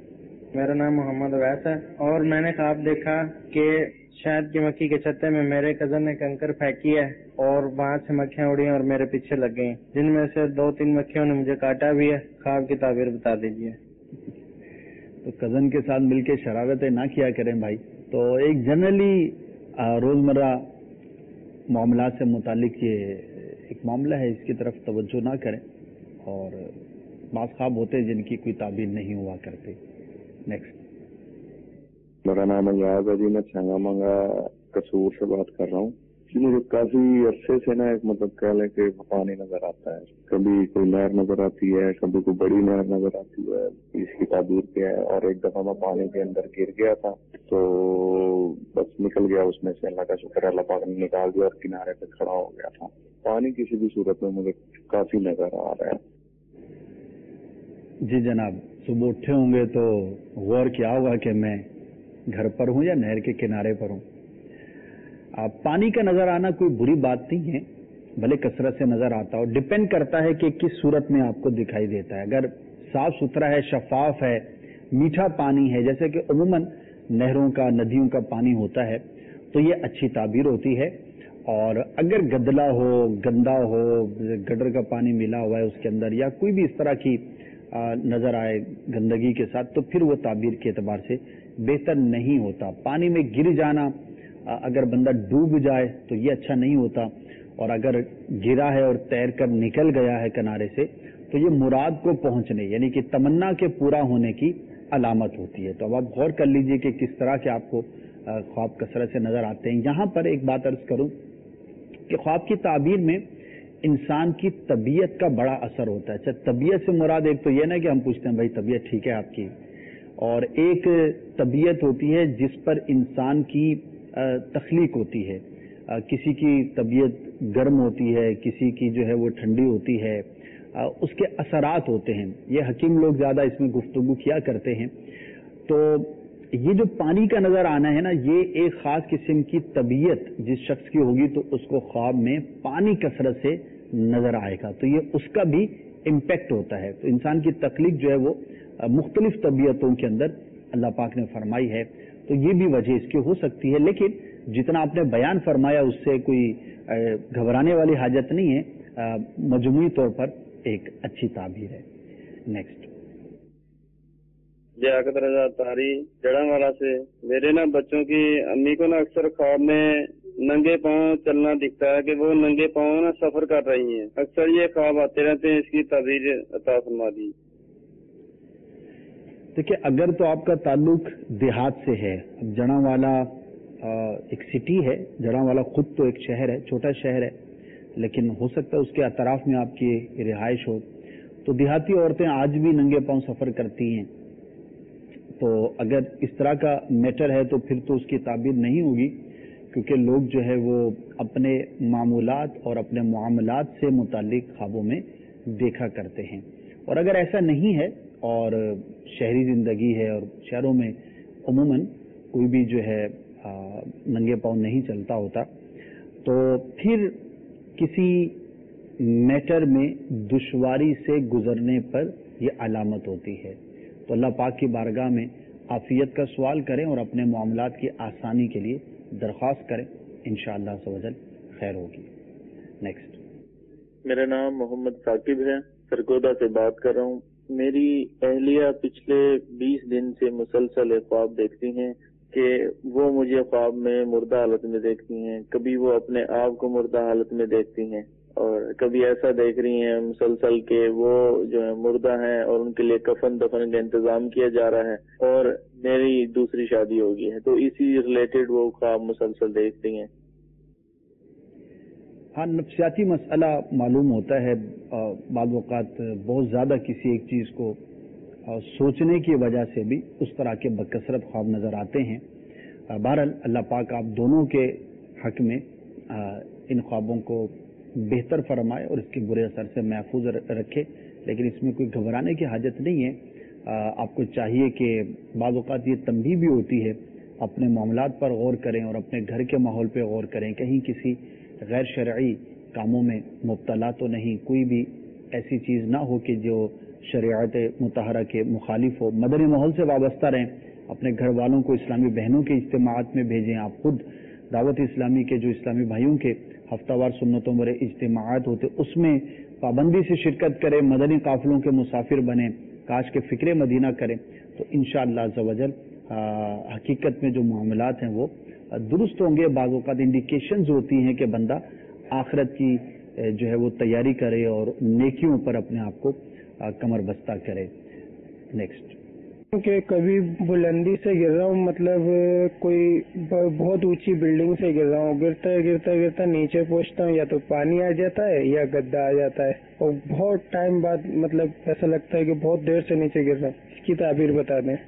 Speaker 21: میرا نام محمد اویس ہے اور میں نے خواب دیکھا کہ شاید کی مکھی کے چھتے میں میرے کزن نے کنکر پھینکی ہے اور وہاں سے مکھیاں اڑی اور میرے پیچھے لگ گئی، جن میں سے دو تین مکھیوں نے مجھے کاٹا بھی ہے۔ خواب کی تعبیر بتا دیجیے۔
Speaker 19: تو کزن کے ساتھ مل کے شرارتیں نہ کیا کریں بھائی۔ تو ایک جنرلی روزمرہ معاملات سے متعلق یہ ایک معاملہ ہے، اس کی طرف توجہ نہ کریں، اور بعض خواب ہوتے ہیں جن کی کوئی تعبیر نہیں ہوا کرتے۔ نیکسٹ۔
Speaker 22: میرا نام ایاز ہے جی، میں چھنگا منگا قصور سے بات کر رہا ہوں جی۔ مجھے کافی عرصے سے نا ایک مطلب کہہ لیں کہ پانی نظر آتا ہے، کبھی کوئی نہر نظر آتی ہے، کبھی کوئی بڑی نہر نظر آتی ہے، اس کی تعبیر کیا ہے۔ اور ایک دفعہ میں پانی کے اندر گر گیا تھا تو بس نکل گیا اس میں سے، اللہ کا شکر ہے اللہ پاک نے نکال دیا اور کنارے پہ کھڑا ہو گیا تھا۔ پانی کسی بھی صورت میں مجھے کافی نظر آ رہا ہے۔
Speaker 19: جی جناب، صبح اٹھے ہوں گے تو غور کیا ہوگا کہ میں گھر پر ہوں یا نہر کے کنارے پر ہوں۔ پانی کا نظر آنا کوئی بری بات نہیں ہے، بھلے کثرت سے نظر آتا ہو، ڈپینڈ کرتا ہے کہ کس صورت میں آپ کو دکھائی دیتا ہے۔ اگر صاف ستھرا ہے، شفاف ہے، میٹھا پانی ہے، جیسے کہ عموماً نہروں کا ندیوں کا پانی ہوتا ہے، تو یہ اچھی تعبیر ہوتی ہے۔ اور اگر گدلا ہو، گندا ہو، گٹر کا پانی ملا ہوا ہے اس کے اندر، یا کوئی بھی اس طرح کی نظر آئے گندگی کے ساتھ، تو پھر وہ تعبیر کے اعتبار سے بہتر نہیں ہوتا۔ پانی میں گر جانا، اگر بندہ ڈوب جائے تو یہ اچھا نہیں ہوتا، اور اگر گرا ہے اور تیر کر نکل گیا ہے کنارے سے تو یہ مراد کو پہنچنے یعنی کہ تمنا کے پورا ہونے کی علامت ہوتی ہے۔ تو اب آپ غور کر لیجئے کہ کس طرح کے آپ کو خواب کثرت سے نظر آتے ہیں۔ یہاں پر ایک بات عرض کروں کہ خواب کی تعبیر میں انسان کی طبیعت کا بڑا اثر ہوتا ہے۔ اچھا، طبیعت سے مراد ایک تو یہ نا کہ ہم پوچھتے ہیں بھائی طبیعت ٹھیک ہے آپ کی، اور ایک طبیعت ہوتی ہے جس پر انسان کی تخلیق ہوتی ہے۔ کسی کی طبیعت گرم ہوتی ہے، کسی کی جو ہے وہ ٹھنڈی ہوتی ہے، اس کے اثرات ہوتے ہیں۔ یہ حکیم لوگ زیادہ اس میں گفتگو کیا کرتے ہیں۔ تو یہ جو پانی کا نظر آنا ہے نا، یہ ایک خاص قسم کی طبیعت جس شخص کی ہوگی تو اس کو خواب میں پانی کثرت سے نظر آئے گا، تو یہ اس کا بھی امپیکٹ ہوتا ہے۔ تو انسان کی تخلیق جو ہے وہ مختلف طبیعتوں کے اندر اللہ پاک نے فرمائی ہے، تو یہ بھی وجہ اس کی ہو سکتی ہے۔ لیکن جتنا آپ نے بیان فرمایا اس سے کوئی گھبرانے والی حاجت نہیں ہے، مجموعی طور پر ایک اچھی تعبیر ہے۔ نیکسٹ۔
Speaker 23: لیاقت رضا تاری جڑا والا سے، میرے نا بچوں کی امی کو نا اکثر خواب میں ننگے پاؤں چلنا دکھتا ہے کہ وہ ننگے پاؤں نا سفر کر رہی ہیں، اکثر یہ خواب آتے رہتے ہیں، اس کی تعبیر عطا فرما دی۔
Speaker 19: دیکھیے، اگر تو آپ کا تعلق دیہات سے ہے، اب جڑا والا ایک سٹی ہے، جڑا والا خود تو ایک شہر ہے، چھوٹا شہر ہے، لیکن ہو سکتا ہے اس کے اطراف میں آپ کی رہائش ہو، تو دیہاتی عورتیں آج بھی ننگے پاؤں سفر کرتی ہیں۔ تو اگر اس طرح کا میٹر ہے تو پھر تو اس کی تعبیر نہیں ہوگی، کیونکہ لوگ جو ہے وہ اپنے معمولات اور اپنے معاملات سے متعلق خوابوں میں دیکھا کرتے ہیں۔ اور اگر ایسا نہیں ہے اور شہری زندگی ہے اور شہروں میں عموماً کوئی بھی جو ہے ننگے پاؤں نہیں چلتا ہوتا، تو پھر کسی میٹر میں دشواری سے گزرنے پر یہ علامت ہوتی ہے۔ تو اللہ پاک کی بارگاہ میں عافیت کا سوال کریں اور اپنے معاملات کی آسانی کے لیے درخواست کریں، انشاءاللہ عز و جل خیر ہوگی۔ نیکسٹ۔
Speaker 23: میرا نام محمد ثاقب ہے، سرگودا سے بات کر رہا ہوں۔ میری اہلیہ پچھلے بیس دن سے مسلسل ایک خواب دیکھتی ہیں کہ وہ مجھے خواب میں مردہ حالت میں دیکھتی ہیں، کبھی وہ اپنے آپ کو مردہ حالت میں دیکھتی ہیں، اور کبھی ایسا دیکھ رہی ہیں مسلسل کہ وہ جو ہے مردہ ہیں اور ان کے لیے کفن دفن کا انتظام کیا جا رہا ہے، اور میری دوسری شادی ہو گئی ہے، تو اسی ریلیٹڈ وہ خواب مسلسل دیکھتی ہیں۔
Speaker 19: ہاں، نفسیاتی مسئلہ معلوم ہوتا ہے، بعض اوقات بہت زیادہ کسی ایک چیز کو سوچنے کی وجہ سے بھی اس طرح کے بکثرت خواب نظر آتے ہیں۔ بہرحال اللہ پاک آپ دونوں کے حق میں ان خوابوں کو بہتر فرمائے اور اس کے برے اثر سے محفوظ رکھے، لیکن اس میں کوئی گھبرانے کی حاجت نہیں ہے۔ آپ کو چاہیے کہ بعض اوقات یہ تنبیہ بھی ہوتی ہے، اپنے معاملات پر غور کریں اور اپنے گھر کے ماحول پہ غور کریں، کہیں کسی غیر شرعی کاموں میں مبتلا تو نہیں، کوئی بھی ایسی چیز نہ ہو کہ جو شریعت مطہرہ کے مخالف ہو. مدنی ماحول سے وابستہ رہیں, اپنے گھر والوں کو اسلامی بہنوں کے اجتماعات میں بھیجیں. آپ خود دعوت اسلامی کے جو اسلامی بھائیوں کے ہفتہ وار سنتوں برے اجتماعات ہوتے اس میں پابندی سے شرکت کریں, مدنی قافلوں کے مسافر بنیں, کاش کے فکر مدینہ کریں, تو انشاءاللہ عز و جل حقیقت میں جو معاملات ہیں وہ درست ہوں گے. بعض اوقات انڈیکیشنز ہوتی ہیں کہ بندہ آخرت کی جو ہے وہ تیاری کرے اور نیکیوں پر اپنے آپ کو کمر بستہ کرے. نیکسٹ.
Speaker 21: کہ کبھی بلندی سے گر رہا ہوں, مطلب کوئی بہت اونچی بلڈنگ سے گر رہا ہوں, گرتا گرتا گرتا نیچے پہنچتا ہوں, یا تو پانی آ جاتا ہے یا گڈھا آ جاتا ہے, اور بہت ٹائم بعد مطلب ایسا لگتا ہے کہ بہت دیر سے نیچے گر رہا ہوں. اس کی تعبیر بتا دیں.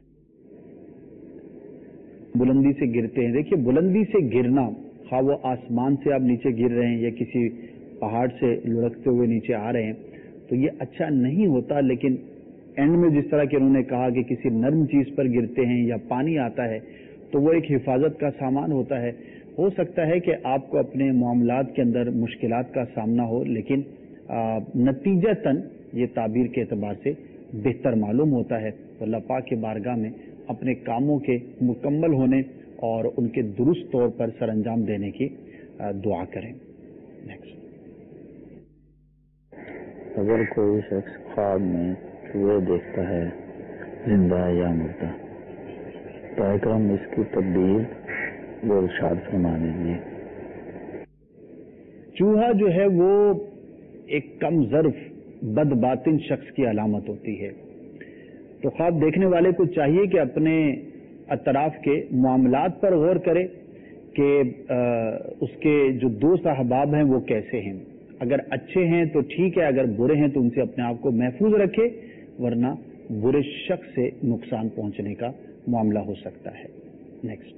Speaker 19: بلندی سے گرتے ہیں, دیکھیے بلندی سے گرنا, خواہ وہ آسمان سے آپ نیچے گر رہے ہیں یا کسی پہاڑ سے لڑکتے ہوئے نیچے آ رہے ہیں, تو یہ اچھا نہیں ہوتا. لیکن اینڈ میں جس طرح کہ انہوں نے کہا کہ کسی نرم چیز پر گرتے ہیں یا پانی آتا ہے تو وہ ایک حفاظت کا سامان ہوتا ہے. ہو سکتا ہے کہ آپ کو اپنے معاملات کے اندر مشکلات کا سامنا ہو, لیکن نتیجتاً یہ تعبیر کے اعتبار سے بہتر معلوم ہوتا ہے. تو اللہ پاک کے بارگاہ میں اپنے کاموں کے مکمل ہونے اور ان کے درست طور پر سر انجام دینے کی دعا کریں. نیکسٹ.
Speaker 1: اگر کوئی شخص خواب میں چوہے دیکھتا ہے زندہ یا مردہ, تو اکرم اس کی تبدیل وہ ارشاد فرما دیجیے.
Speaker 19: چوہا جو ہے وہ ایک کم ظرف بد باطن شخص کی علامت ہوتی ہے. تو خواب دیکھنے والے کو چاہیے کہ اپنے اطراف کے معاملات پر غور کرے کہ اس کے جو دوست احباب ہیں وہ کیسے ہیں. اگر اچھے ہیں تو ٹھیک ہے, اگر برے ہیں تو ان سے اپنے آپ کو محفوظ رکھے, ورنہ برے شخص سے نقصان پہنچنے کا معاملہ ہو سکتا ہے. نیکسٹ.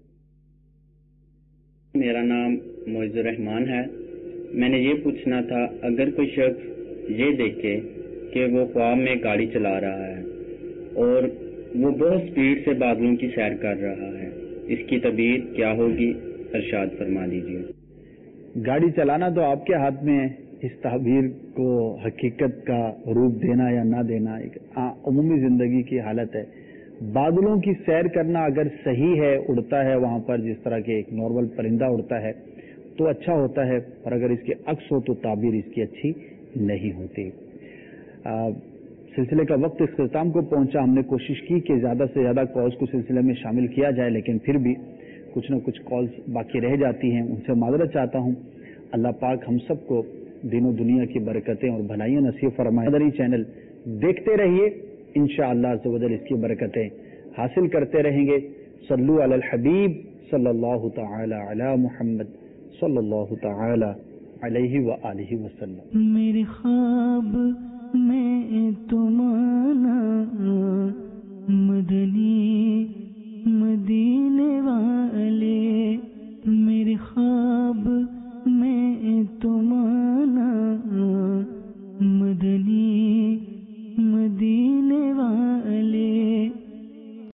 Speaker 3: میرا نام معز الرحمان ہے. میں نے یہ پوچھنا تھا, اگر کوئی شخص یہ دیکھے کہ وہ خواب میں گاڑی چلا رہا ہے اور وہ بہت سپیڈ سے بادلوں کی سیر کر رہا ہے, اس کی تعبیر کیا ہوگی, ارشاد فرما دیجیے.
Speaker 19: گاڑی چلانا تو آپ کے ہاتھ میں ہے, اس تعبیر کو حقیقت کا روپ دینا یا نہ دینا ایک عمومی زندگی کی حالت ہے. بادلوں کی سیر کرنا اگر صحیح ہے, اڑتا ہے وہاں پر جس طرح کے ایک نارمل پرندہ اڑتا ہے تو اچھا ہوتا ہے, اور اگر اس کے عکس ہو تو تعبیر اس کی اچھی نہیں ہوتی. سلسلے کا وقت اختتام کو پہنچا. ہم نے کوشش کی کہ زیادہ سے زیادہ کالز کو سلسلے میں شامل کیا جائے, لیکن پھر بھی کچھ نہ کچھ کالز باقی رہ جاتی ہیں, ان سے معذرت چاہتا ہوں. اللہ پاک ہم سب کو دین و دنیا کی برکتیں اور بھلائیاں نصیب فرمائے. مدنی چینل دیکھتے رہیے, انشاءاللہ عز و جل اس کی برکتیں حاصل کرتے رہیں گے. صلو علی الحبیب صلی اللہ تعالی علی محمد صلی اللہ تعالی علیہ وآلہ وسلم.
Speaker 4: میرے خواب میں تمہارا مدنی مدینے والے, میرے خواب میں تمہارا مدنی